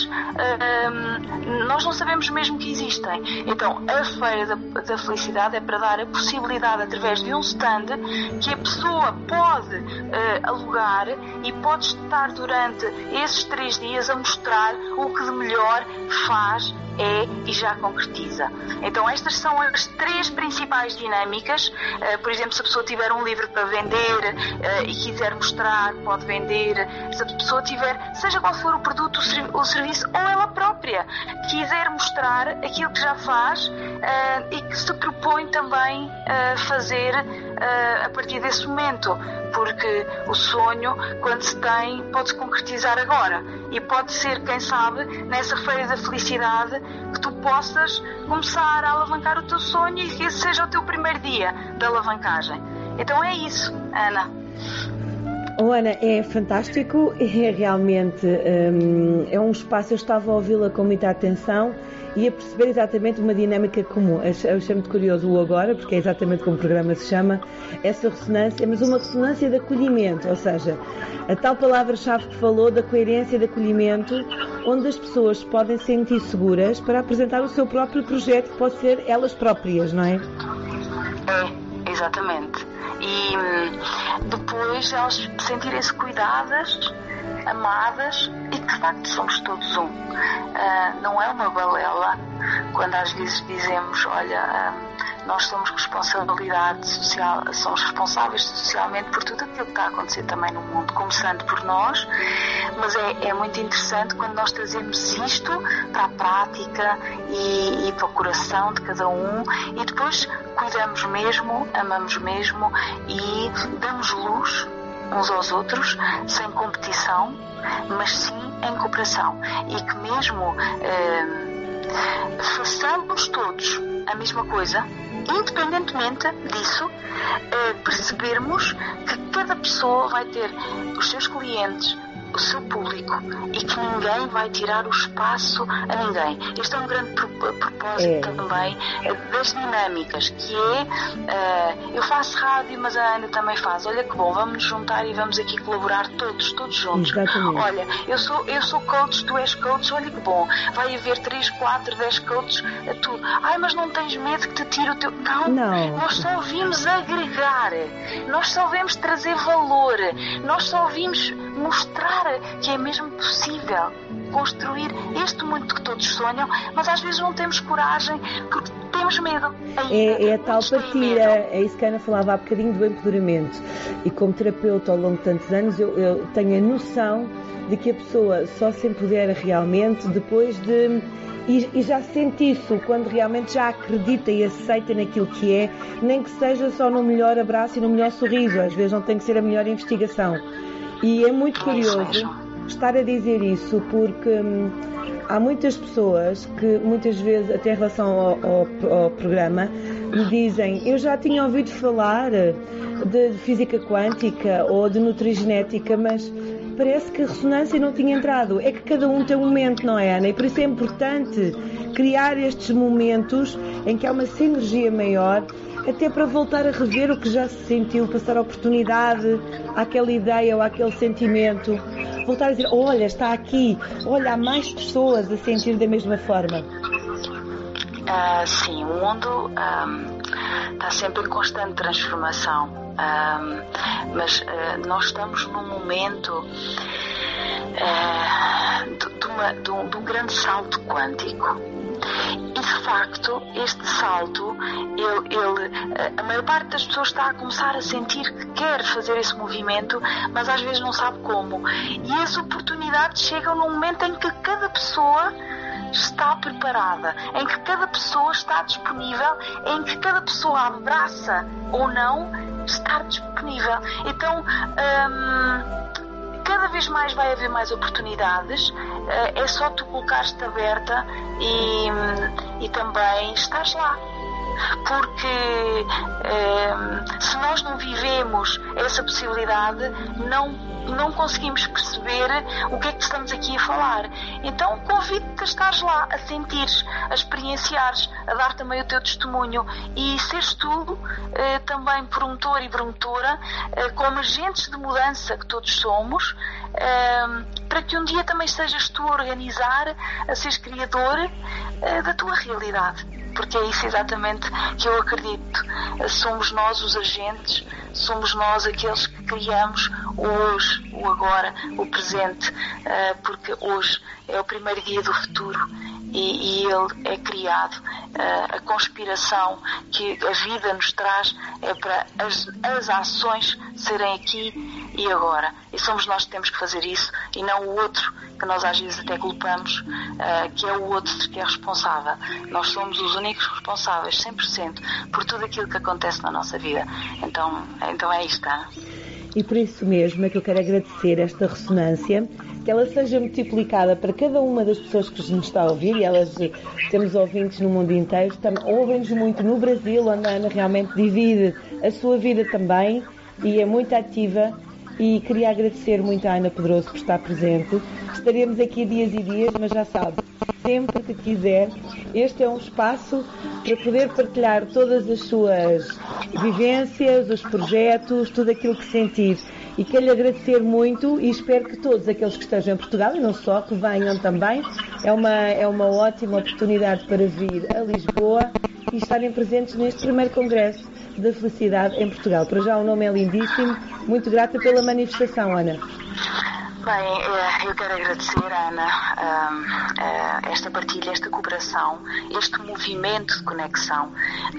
uh, nós não sabemos mesmo que existem. Então a Feira da, da Felicidade é para dar a possibilidade, através de um stand, que a pessoa pode uh, alugar e pode estar durante esses três dias a mostrar o que de melhor faz, é e já concretiza. Então estas são as três principais dinâmicas. Uh, por exemplo, se a pessoa tiver um livro para vender uh, e quiser mostrar, pode vender. Se a pessoa tiver, seja qual for o produto, o, servi- o serviço, ou ela própria quiser mostrar aquilo que já faz uh, e que se propõe também uh, fazer uh, a partir desse momento, porque o sonho, quando se tem, pode-se concretizar agora, e pode ser, quem sabe, nessa Feira da Felicidade, que tu possas começar a alavancar o teu sonho e que esse seja o teu primeiro dia de alavancagem. Então é isso, Ana. Oh, Ana, é fantástico, é realmente um, é um espaço. Eu estava a ouvi-la com muita atenção e a perceber exatamente uma dinâmica comum. Eu chamo-te curioso o agora, porque é exatamente como o programa se chama, essa ressonância, mas uma ressonância de acolhimento, ou seja, a tal palavra-chave que falou da coerência de acolhimento, onde as pessoas podem sentir seguras para apresentar o seu próprio projeto, que pode ser elas próprias, não é? É, exatamente. E depois elas sentirem-se cuidadas, amadas, e que de facto somos todos um. Uh, não é uma balela quando às vezes dizemos, olha, uh, nós somos responsabilidade social, somos responsáveis socialmente por tudo aquilo que está a acontecer também no mundo, começando por nós, mas é, é muito interessante quando nós trazemos isto para a prática e, e para o coração de cada um, e depois cuidamos mesmo, amamos mesmo e damos luz uns aos outros, sem competição, mas sim em cooperação, e que mesmo eh, façamos todos a mesma coisa, independentemente disso, uh, percebermos que cada pessoa vai ter os seus clientes, o seu público, e que ninguém vai tirar o espaço a ninguém. Este é um grande propósito é. também das dinâmicas, que é uh, eu faço rádio, mas a Ana também faz. Olha que bom, vamos nos juntar e vamos aqui colaborar todos, todos juntos. Exatamente. Olha, eu sou, eu sou coach, tu és coach, olha que bom, vai haver três, quatro, dez coaches a tu. Ai, mas não tens medo que te tire o teu... Não, não. Nós só vimos agregar, nós só vimos trazer valor, nós só vimos mostrar que é mesmo possível construir este mundo que todos sonham, mas às vezes não temos coragem porque temos medo ainda. É, é a tal partilha, é isso que a Ana falava há bocadinho do empoderamento. E como terapeuta ao longo de tantos anos, eu, eu tenho a noção de que a pessoa só se empodera realmente depois de... E, e já sente isso, quando realmente já acredita e aceita naquilo que é, nem que seja só no melhor abraço e no melhor sorriso. Às vezes não tem que ser a melhor investigação. E é muito curioso estar a dizer isso, porque hum, há muitas pessoas que muitas vezes, até em relação ao, ao, ao programa, me dizem: eu já tinha ouvido falar de física quântica ou de nutrigenética, mas parece que a ressonância não tinha entrado. É que cada um tem um momento, não é, Ana? E por isso é importante criar estes momentos em que há uma sinergia maior, até para voltar a rever o que já se sentiu, passar a oportunidade àquela ideia ou àquele sentimento, voltar a dizer: olha, está aqui, olha, há mais pessoas a sentir da mesma forma. Uh, sim, o mundo um, está sempre em constante transformação, um, mas uh, nós estamos num momento uh, de, de, uma, de, um, de um grande salto quântico. E de facto, este salto, ele, ele, a maior parte das pessoas está a começar a sentir que quer fazer esse movimento, mas às vezes não sabe como. E as oportunidades chegam num momento em que cada pessoa está preparada, em que cada pessoa está disponível, em que cada pessoa abraça ou não estar disponível. Então, hum, cada vez mais vai haver mais oportunidades, é só tu colocar-te aberta e, e também estás lá. Porque eh, se nós não vivemos essa possibilidade, não, não conseguimos perceber o que é que estamos aqui a falar. Então convido-te a estares lá, a sentires, a experienciares, a dar também o teu testemunho e seres tu eh, também promotor e promotora, eh, como agentes de mudança que todos somos, eh, para que um dia também sejas tu a organizar, a seres criador eh, da tua realidade. Porque é isso exatamente que eu acredito. Somos nós os agentes, somos nós aqueles que criamos o hoje, o agora, o presente, porque hoje é o primeiro dia do futuro e, e ele é criado. A conspiração que a vida nos traz é para as, as ações serem aqui e agora. E somos nós que temos que fazer isso e não o outro, que nós às vezes até culpamos, uh, que é o outro que é responsável. Nós somos os únicos responsáveis, cem por cento, por tudo aquilo que acontece na nossa vida. Então, então é isto, Ana. E por isso mesmo é que eu quero agradecer esta ressonância, que ela seja multiplicada para cada uma das pessoas que nos está a ouvir, e elas, temos ouvintes no mundo inteiro, ouvem-nos muito no Brasil, onde a Ana realmente divide a sua vida também e é muito ativa. E queria agradecer muito à Ana Pedroso por estar presente. Estaremos aqui dias e dias, mas já sabe, sempre que quiser, este é um espaço para poder partilhar todas as suas vivências, os projetos, tudo aquilo que sentir. E quero-lhe agradecer muito e espero que todos aqueles que estejam em Portugal, e não só, que venham também. É uma, é uma ótima oportunidade para vir a Lisboa e estarem presentes neste primeiro congresso da felicidade em Portugal. Para já o nome é lindíssimo. Muito grata pela manifestação, Ana. Bem, eu quero agradecer, Ana, esta partilha, esta cooperação, este movimento de conexão,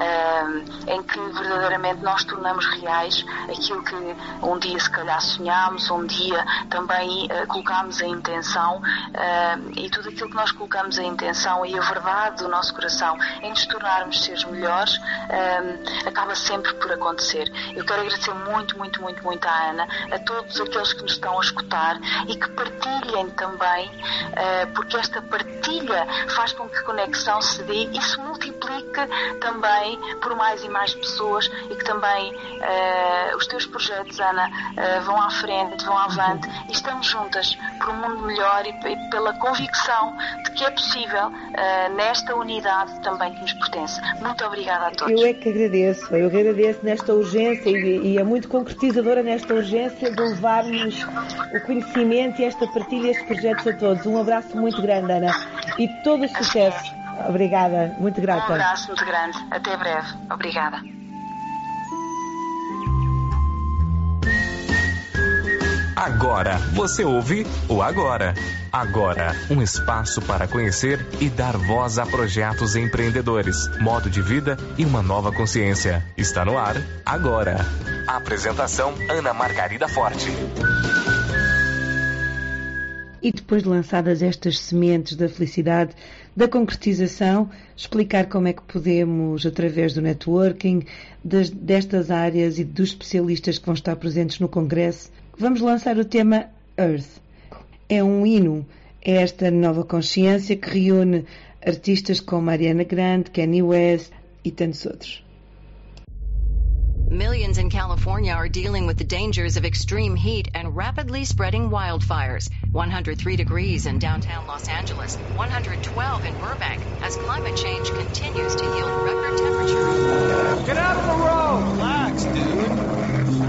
em que verdadeiramente nós tornamos reais aquilo que um dia se calhar sonhámos, um dia também colocámos a intenção, e tudo aquilo que nós colocamos a intenção e a verdade do nosso coração em nos tornarmos seres melhores, acaba sempre por acontecer. Eu quero agradecer muito, muito, muito, muito à Ana, a todos aqueles que nos estão a escutar, e que partilhem também, porque esta partilha faz com que a conexão se dê e se multiplique multiplique também por mais e mais pessoas e que também uh, os teus projetos, Ana, uh, vão à frente, vão avante e estamos juntas por um mundo melhor e, e pela convicção de que é possível uh, nesta unidade também que nos pertence. Muito obrigada a todos. Eu é que agradeço, eu agradeço nesta urgência e, e é muito concretizadora nesta urgência de levarmos o conhecimento e esta partilha, estes projetos a todos. Um abraço muito grande, Ana, e todo o sucesso. Obrigada, muito grata. Um abraço muito grande, até breve. Obrigada. Agora você ouve o Agora. Agora, um espaço para conhecer e dar voz a projetos empreendedores, modo de vida e uma nova consciência. Está no ar, agora. Apresentação, Ana Margarida Forte. E depois de lançadas estas sementes da felicidade, da concretização, explicar como é que podemos, através do networking, das, destas áreas e dos especialistas que vão estar presentes no Congresso, vamos lançar o tema Earth. É um hino a esta nova consciência que reúne artistas como Ariana Grande, Kanye West e tantos outros. Millions in California are dealing with the dangers of extreme heat and rapidly spreading wildfires. one hundred three degrees in downtown Los Angeles, one hundred twelve in Burbank, as climate change continues to yield record temperatures. Get out of the road! Relax, dude.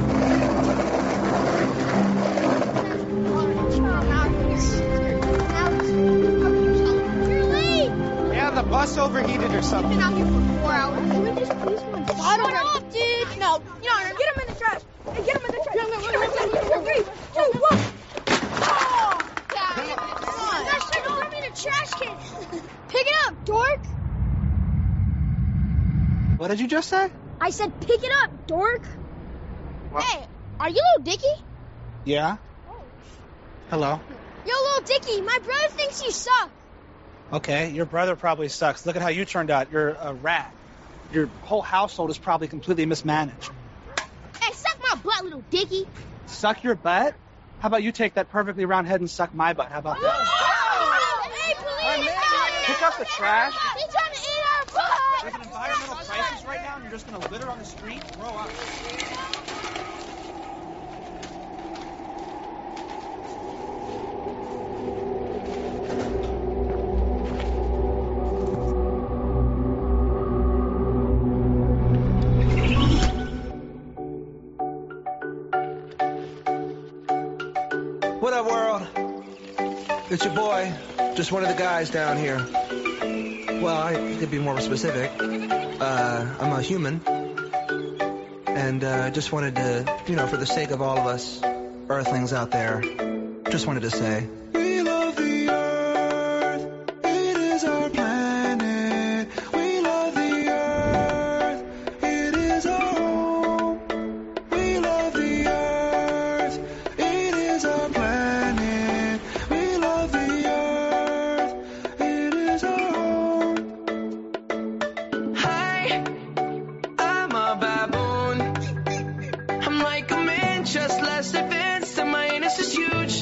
The bus overheated or something. We've been out here for four hours. Can we just please one? Shut up, dude! No, you know, get him in the trash. Hey, get him in the trash. Get him in the trash. Three, two, one. Oh, damn it! That's like throw me in a trash can. Pick it up, dork. What did you just say? I said, pick it up, dork. What? Hey, are you Little Dicky? Yeah. Hello. Yo, Little Dicky, my brother thinks you suck. Okay, your brother probably sucks. Look at how you turned out. You're a rat. Your whole household is probably completely mismanaged. Hey, suck my butt, Little Dicky. Suck your butt? How about you take that perfectly round head and suck my butt? How about that? Oh, hey, police! Pick up the trash. He's trying to eat our butt! There's an environmental crisis right now and you're just going to litter on the street? Grow up. What up, world? It's your boy, just one of the guys down here. Well, I could be more specific. Uh, I'm a human. And uh, just wanted to, you know, for the sake of all of us earthlings out there, just wanted to say, we love the earth. It is our planet. We love the earth. It is our home. We love the earth. It is our planet. We love the earth. It is our home. Hi, I'm a baboon. I'm like a man, just less advanced, and my anus is huge.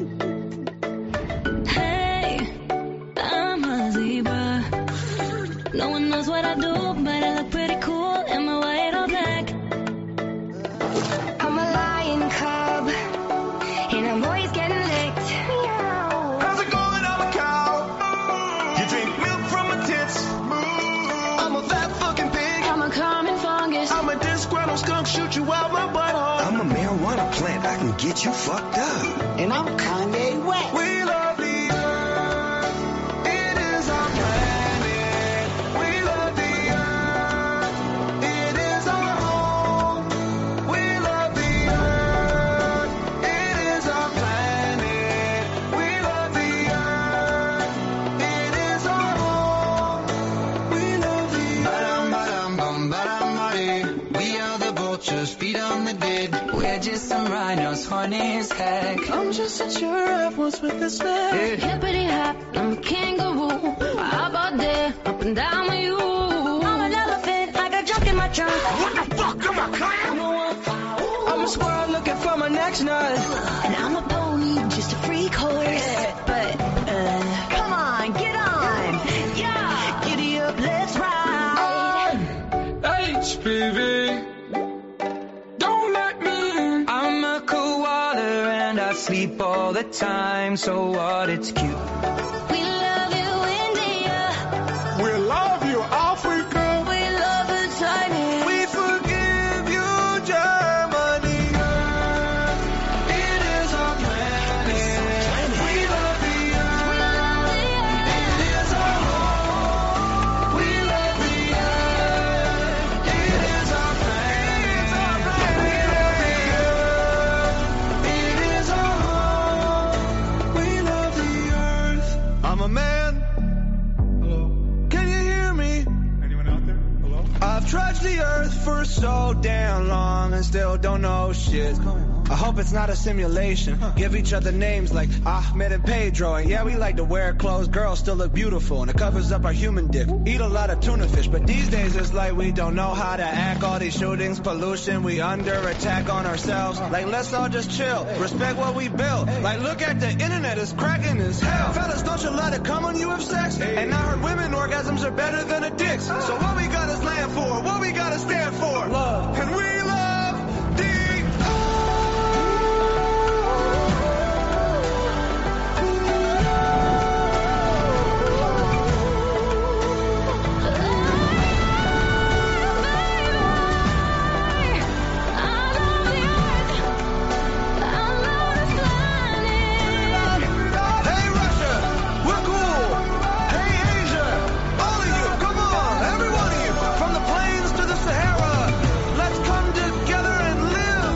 Hey, I'm a zebra. No one knows what I do, but I look pretty cool in my white or black. I'm a lion cub, and I'm always getting licked. How's it going? I'm a cow. You drink milk from my tits. I'm a fat fucking pig. I'm a common fungus. I'm a disgruntled skunk, shoot you out my butthole. I'm a marijuana plant, I can get you fucked up. And I'm Kanye West. We love the earth. It is our planet. We love the earth. It is our home. We love the earth. It is our planet. We love the earth. It is our home. We love the earth. Ba-dum, ba-dum, bum, ba-dum, ba-dee. We are the vultures, feed on the dead. We're just some rhinos, horny as heck. I'm just a giraffe, what's with this man? Hippity hop, I'm a kangaroo. How about that? Up and down with you. I'm an elephant, I got junk in my trunk. What the fuck? I'm a clown? I'm a squirrel looking for my next nut. And I'm a pony, just a freak horse. But, uh, come on, get on. Yeah, giddy up, let's ride. sleep all the time, so what, it's cute. We love you, India. We love you, Africa. We love you, China. We forgive you, Germany. It is our planet. We love the earth. It is our home. We love the earth. It is our planet. We love the earth. It is our home. We love the earth. I'm a man. Can you hear me? Anyone out there? Hello? I've trudged the earth for so damn long and still don't know shit. I hope it's not a simulation. Give each other names like Ahmed and Pedro. And yeah, we like to wear clothes. Girls still look beautiful and it covers up our human dick. Eat a lot of tuna fish, but these days it's like we don't know how to act. All these shootings, pollution, we under attack on ourselves. Like, let's all just chill. Respect what we built. Like, look at the internet, it's cracking as hell. Fellas, don't you let it come when you have sex? And I heard women orgasms are better than a dick's. So what we gotta stand for? What we gotta stand for? Love. And we love the Hey Russia, we're cool. Hey Asia, all of you, come on, every one of you, from the plains to the Sahara, let's come together and live.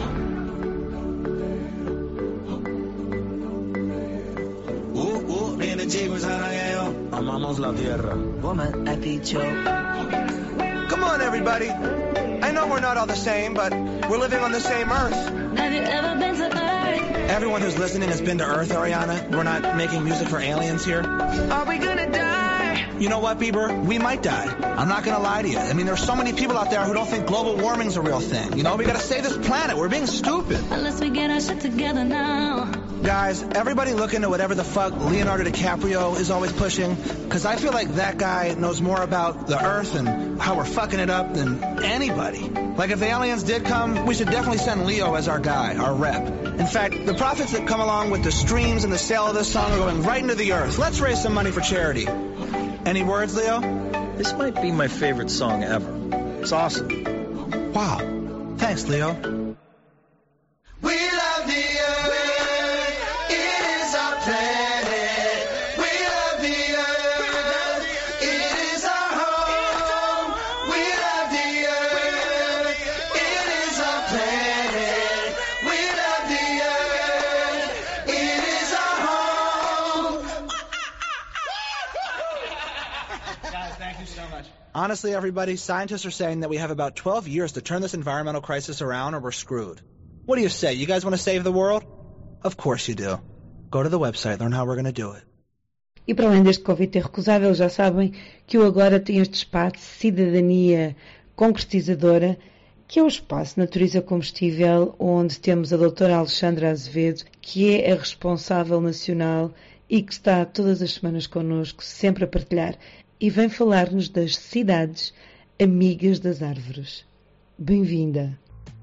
Uh, uh, viene chicos, ahora que yo amamos la tierra. Woman, ha dicho. Come on everybody. I know we're not all the same, but we're living on the same earth. Have you ever been to Earth? Everyone who's listening has been to Earth, Ariana. We're not making music for aliens here. Are we gonna die? You know what, Bieber? We might die. I'm not gonna lie to you. I mean, there's so many people out there who don't think global warming's a real thing. You know, we gotta save this planet. We're being stupid. Unless we get our shit together now. Guys, everybody look into whatever the fuck Leonardo DiCaprio is always pushing, because I feel like that guy knows more about the Earth and how we're fucking it up than anybody. Like, if the aliens did come, we should definitely send Leo as our guy, our rep. In fact, the profits that come along with the streams and the sale of this song are going right into the Earth. Let's raise some money for charity. Any words, Leo? This might be my favorite song ever. It's awesome. Wow. Thanks, Leo. We love the earth. It is our planet. We love the earth. It is our home. We love the earth. It is our planet. We love the earth. It is our home. Guys, thank you so much. Honestly, everybody, scientists are saying that we have about twelve years to turn this environmental crisis around or we're screwed. What do you say? You guys want to save the world? Of course you do. Go to the website, learn how we're going to do it. E para além deste convite irrecusável, já sabem que o Agora tem este espaço de cidadania concretizadora, que é o espaço Natureza Combustível, onde temos a doutora Alexandra Azevedo, que é a responsável nacional e que está todas as semanas connosco, sempre a partilhar, e vem falar-nos das cidades amigas das árvores. Bem-vinda!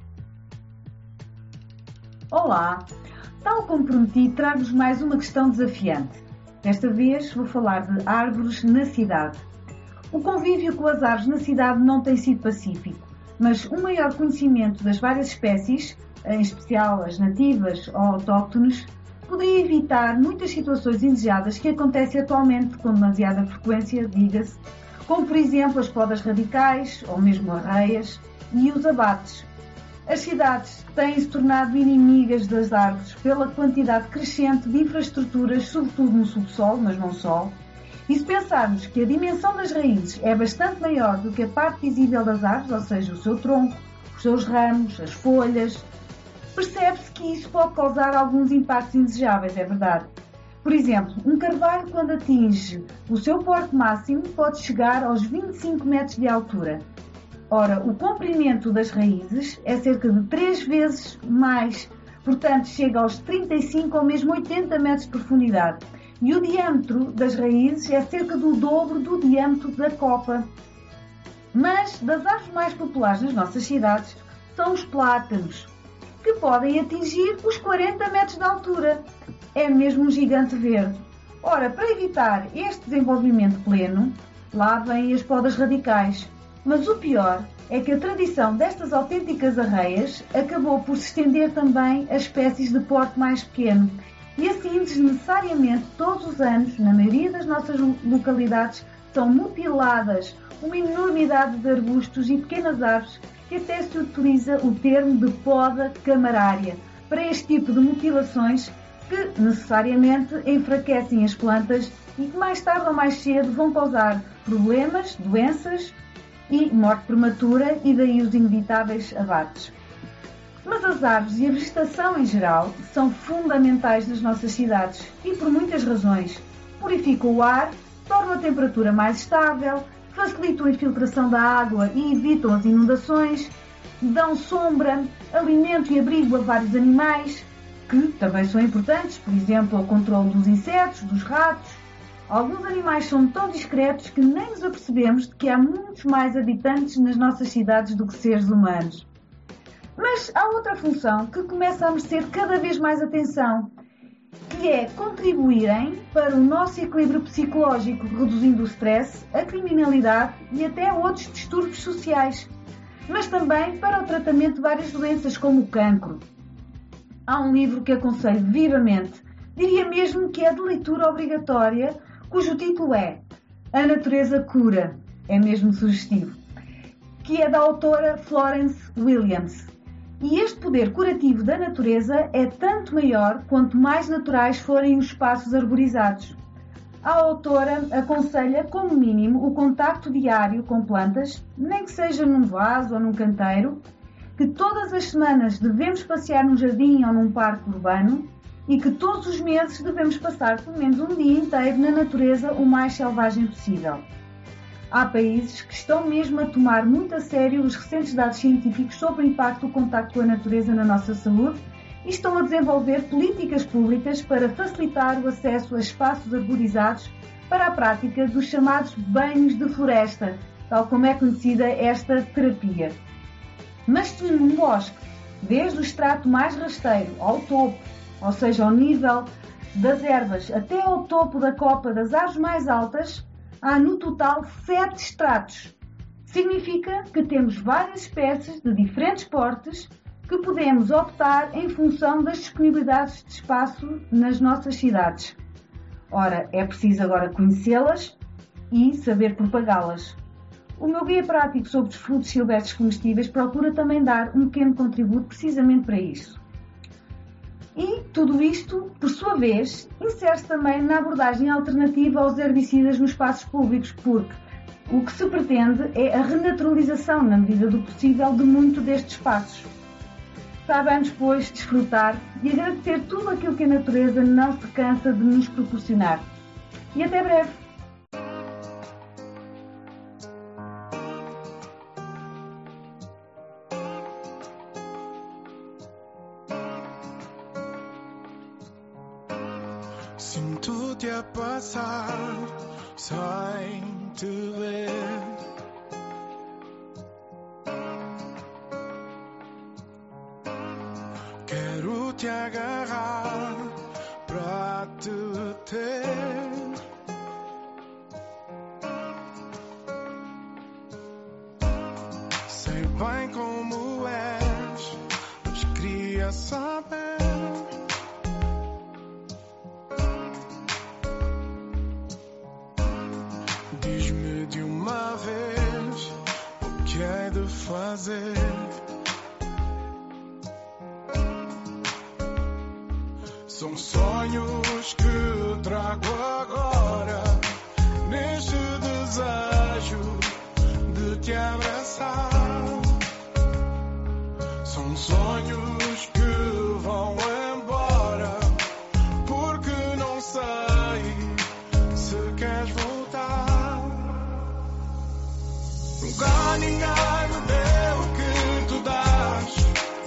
Olá! Tal como prometi, trago-vos mais uma questão desafiante. Desta vez vou falar de árvores na cidade. O convívio com as árvores na cidade não tem sido pacífico, mas um maior conhecimento das várias espécies, em especial as nativas ou autóctones, poderia evitar muitas situações indesejadas que acontecem atualmente com demasiada frequência, diga-se, como por exemplo as podas radicais ou mesmo arreias e os abates. As cidades têm-se tornado inimigas das árvores pela quantidade crescente de infraestruturas, sobretudo no subsolo, mas não só. E se pensarmos que a dimensão das raízes é bastante maior do que a parte visível das árvores, ou seja, o seu tronco, os seus ramos, as folhas, percebe-se que isso pode causar alguns impactos indesejáveis, é verdade. Por exemplo, um carvalho, quando atinge o seu porte máximo, pode chegar aos vinte e cinco metros de altura. Ora, o comprimento das raízes é cerca de três vezes mais, portanto chega aos trinta e cinco ou mesmo oitenta metros de profundidade. E o diâmetro das raízes é cerca do dobro do diâmetro da copa. Mas das árvores mais populares nas nossas cidades são os plátanos. que podem atingir os quarenta metros de altura. É mesmo um gigante verde. Ora, para evitar este desenvolvimento pleno, lá vêm as podas radicais. Mas o pior é que a tradição destas autênticas arreias acabou por se estender também a espécies de porte mais pequeno. E assim, desnecessariamente, todos os anos, na maioria das nossas localidades, são mutiladas uma enormidade de arbustos e pequenas árvores que até se utiliza o termo de poda camarária para este tipo de mutilações que necessariamente enfraquecem as plantas e que mais tarde ou mais cedo vão causar problemas, doenças e morte prematura e daí os inevitáveis abates. Mas as árvores e a vegetação em geral são fundamentais nas nossas cidades e por muitas razões. Purificam o ar, tornam a temperatura mais estável, facilitam a infiltração da água e evitam as inundações, dão sombra, alimento e abrigo a vários animais, que também são importantes, por exemplo, ao controle dos insetos, dos ratos. Alguns animais são tão discretos que nem nos apercebemos de que há muitos mais habitantes nas nossas cidades do que seres humanos. Mas há outra função que começa a merecer cada vez mais atenção, que é contribuírem para o nosso equilíbrio psicológico, reduzindo o stress, a criminalidade e até outros distúrbios sociais, mas também para o tratamento de várias doenças, como o cancro. Há um livro que aconselho vivamente, diria mesmo que é de leitura obrigatória, cujo título é A Natureza Cura, é mesmo sugestivo, que é da autora Florence Williams. E este poder curativo da natureza é tanto maior quanto mais naturais forem os espaços arborizados. A autora aconselha, como mínimo, o contacto diário com plantas, nem que seja num vaso ou num canteiro, que todas as semanas devemos passear num jardim ou num parque urbano e que todos os meses devemos passar pelo menos um dia inteiro na natureza o mais selvagem possível. Há países que estão mesmo a tomar muito a sério os recentes dados científicos sobre o impacto do contacto com a natureza na nossa saúde e estão a desenvolver políticas públicas para facilitar o acesso a espaços arborizados para a prática dos chamados banhos de floresta, tal como é conhecida esta terapia. Mas se num bosque, desde o extrato mais rasteiro ao topo, ou seja, ao nível das ervas até ao topo da copa das árvores mais altas, há no total sete estratos. Significa que temos várias espécies de diferentes portes que podemos optar em função das disponibilidades de espaço nas nossas cidades. Ora, é preciso agora conhecê-las e saber propagá-las. O meu guia prático sobre os frutos silvestres comestíveis procura também dar um pequeno contributo precisamente para isso. E tudo isto, por sua vez, insere-se também na abordagem alternativa aos herbicidas nos espaços públicos, porque o que se pretende é a renaturalização, na medida do possível, de muito destes espaços. Saibamos, pois, desfrutar e agradecer tudo aquilo que a natureza não se cansa de nos proporcionar. E até breve! Sinto-te a passar sem te ver. Quero te agarrar pra te ter. Sei bem como és, mas queria saber. Diz-me de uma vez o que hei de fazer. São sonhos que trago agora, neste desejo de te abraçar. São sonhos que vão embora, porque não sei se queres voltar. Nunca ninguém me deu o que tu dás.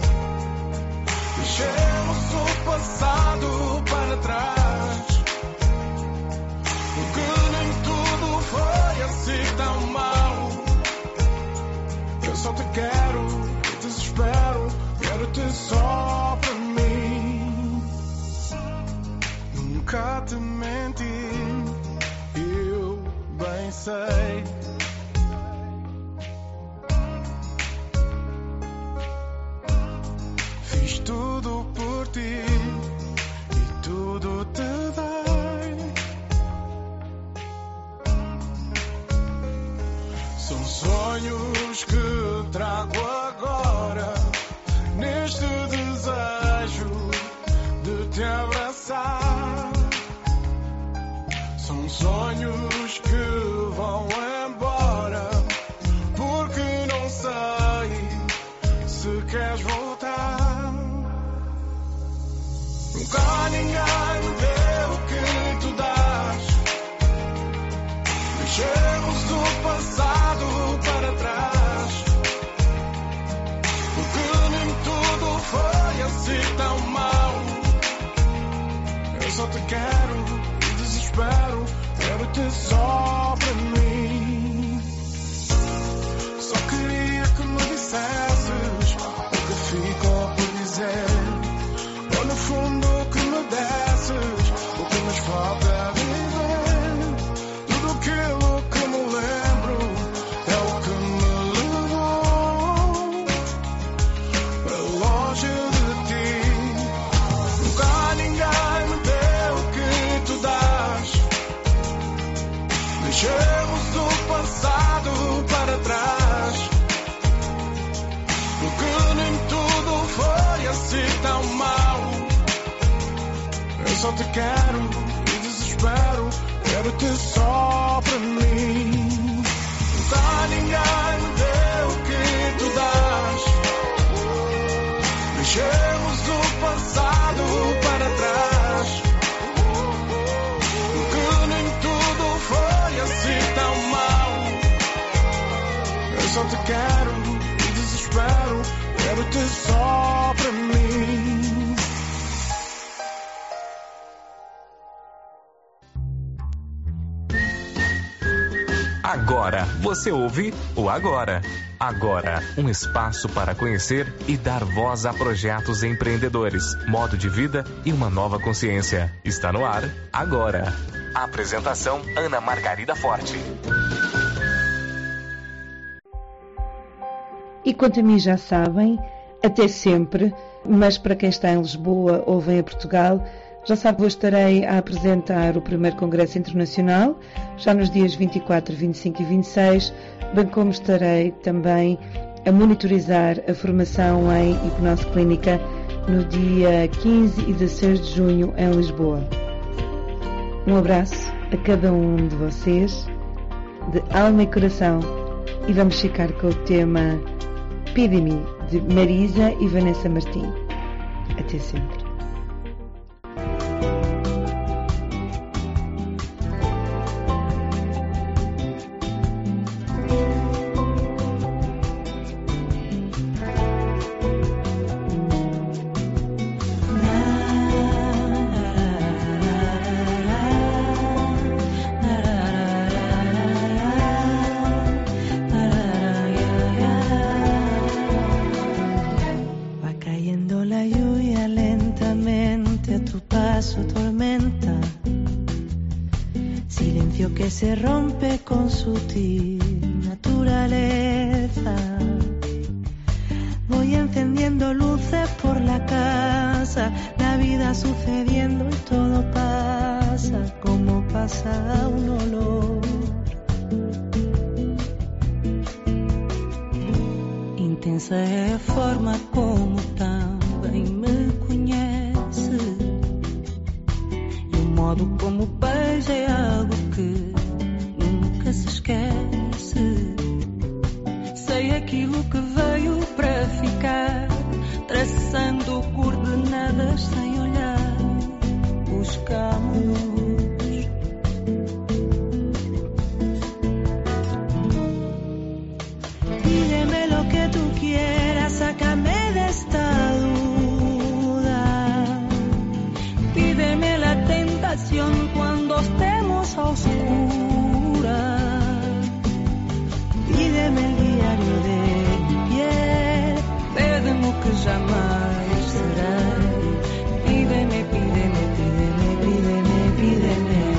Deixemos o passado para trás, porque nem tudo foi assim tão mau. Eu só te quero, desespero, quero-te só. Fiz tudo por ti e tudo te dei. São sonhos que trago agora, neste desejo de te abraçar. São sonhos que vão embora, porque não sei se queres voltar. Nunca ninguém me deu o que tu dás. Deixemos o passado para trás, porque nem tudo foi assim tão mau. Eu só te quero e desespero, quero-te só para mim. Só queria que me dissesses o que ficou por dizer, ou no fundo que me desses o que nos falta viver. Tudo aquilo que me lembro é o que me levou para longe de ti. Nunca ninguém me deu o que tu dás. Deixemos o passado para trás, porque nem tudo foi assim tão mau. Eu só te quero e desespero, quero-te só para mim. Nunca ninguém me deu o que tu dás. Deixemos o passado para trás, porque nem tudo foi assim tão mau. Eu só te quero e desespero, quero-te só para mim. Agora você ouve o Agora. Agora, um espaço para conhecer e dar voz a projetos empreendedores, modo de vida e uma nova consciência. Está no ar, agora. Apresentação, Ana Margarida Forte. E quanto a mim já sabem, até sempre, mas para quem está em Lisboa ou vem a Portugal, já sabe que eu estarei a apresentar o primeiro Congresso Internacional, já nos dias vinte e quatro, vinte e cinco e vinte e seis, bem como estarei também a monitorizar a formação em hipnose clínica no dia quinze e dezesseis de junho em Lisboa. Um abraço a cada um de vocês, de alma e coração, e vamos ficar com o tema Pide-me, de Marisa e Vanessa Martim. Até sempre. Se rompe con sutil naturaleza. Voy encendiendo luces por la casa, la vida sucediendo y todo pasa como pasa un olor. Intensa é a forma como também me conhece, e o modo como beija é algo que se esquece. Sei aquilo que veio para ficar, traçando coordenadas sem olhar os caminhos. Pídeme lo que tú quieras, sácame de esta duda. Pídeme la tentación cuando estemos a oscuras. Pídeme el diario de mi piel, pídeme que jamais será. Pídeme, pídeme, pídeme, pídeme, pídeme.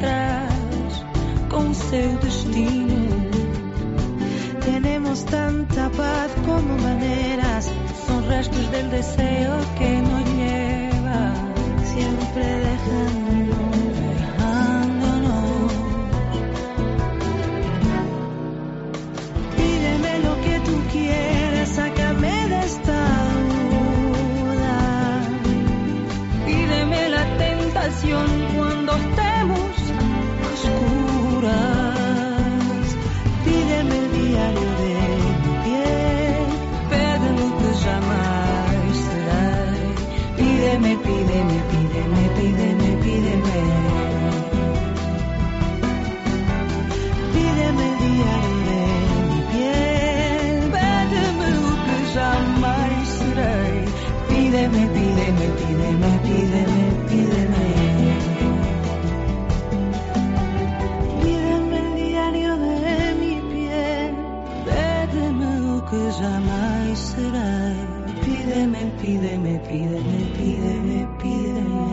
atrás con seu destino. Tenemos tanta paz como maneras, son restos del deseo que nos lleva siempre dejándonos, dejándonos. Pídeme lo que tú quieras, sácame de esta duda. Pídeme la tentación cuando estemos a oscuras. Pídeme el diario de mi piel, pídeme lo que jamás será. Pídeme, pídeme, pídeme, pídeme, pídeme. Pídeme el diario de mi piel, pídeme lo que jamás seré. Pídeme, pídeme, pídeme, pídeme, pídeme. Pídeme el diario de mi piel, pídeme lo que jamás será. Pídeme, pídeme, pídeme, pídeme, pídeme.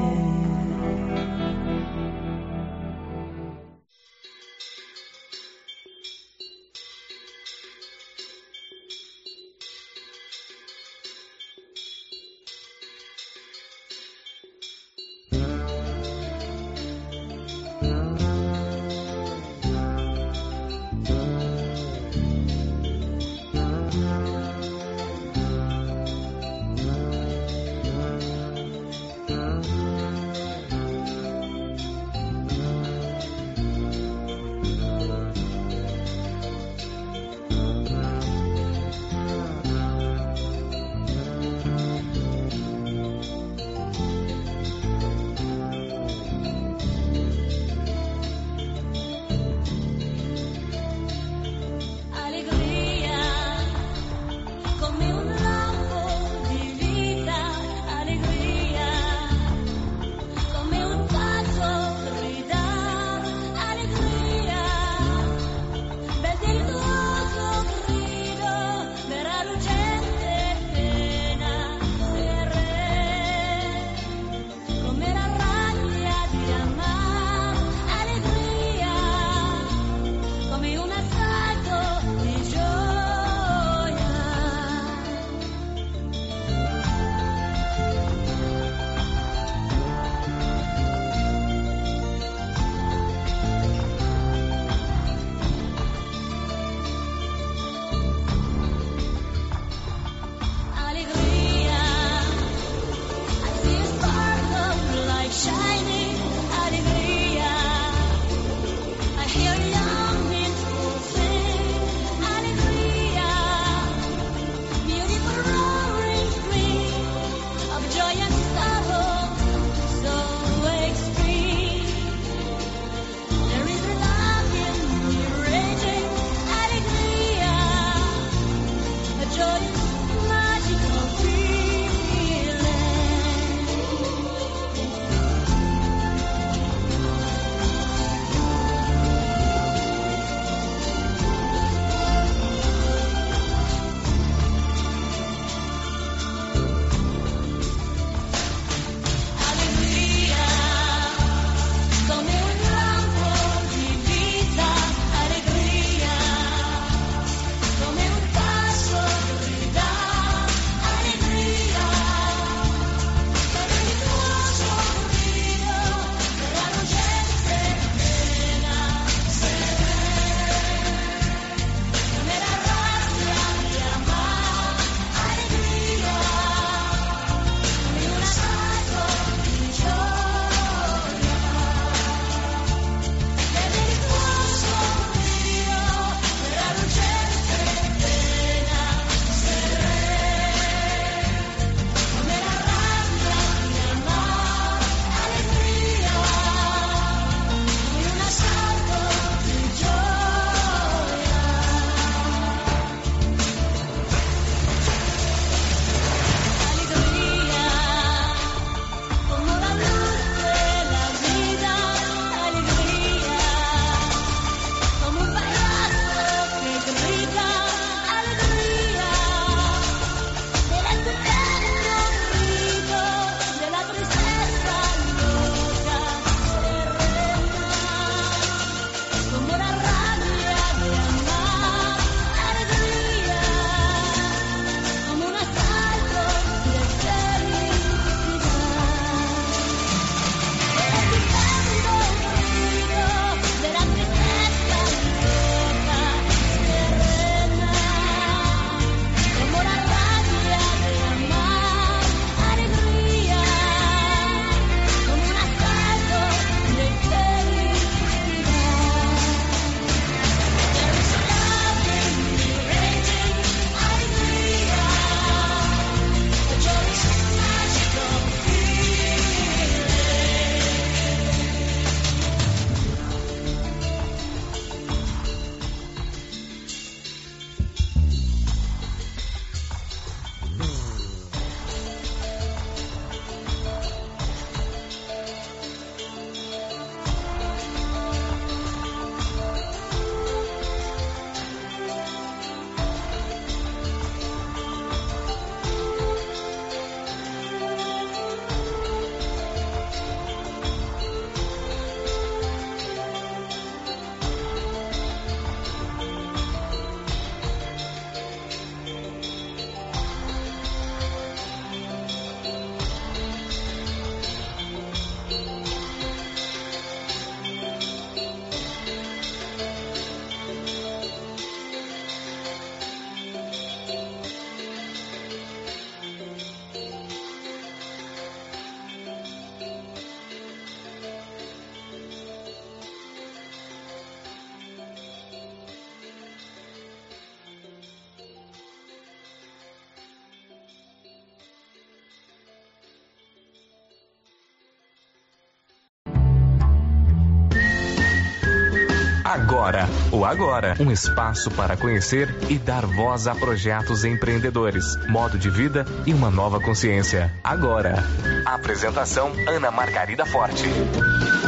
Agora, o Agora, um espaço para conhecer e dar voz a projetos empreendedores, modo de vida e uma nova consciência. Agora. Apresentação Ana Margarida Forte.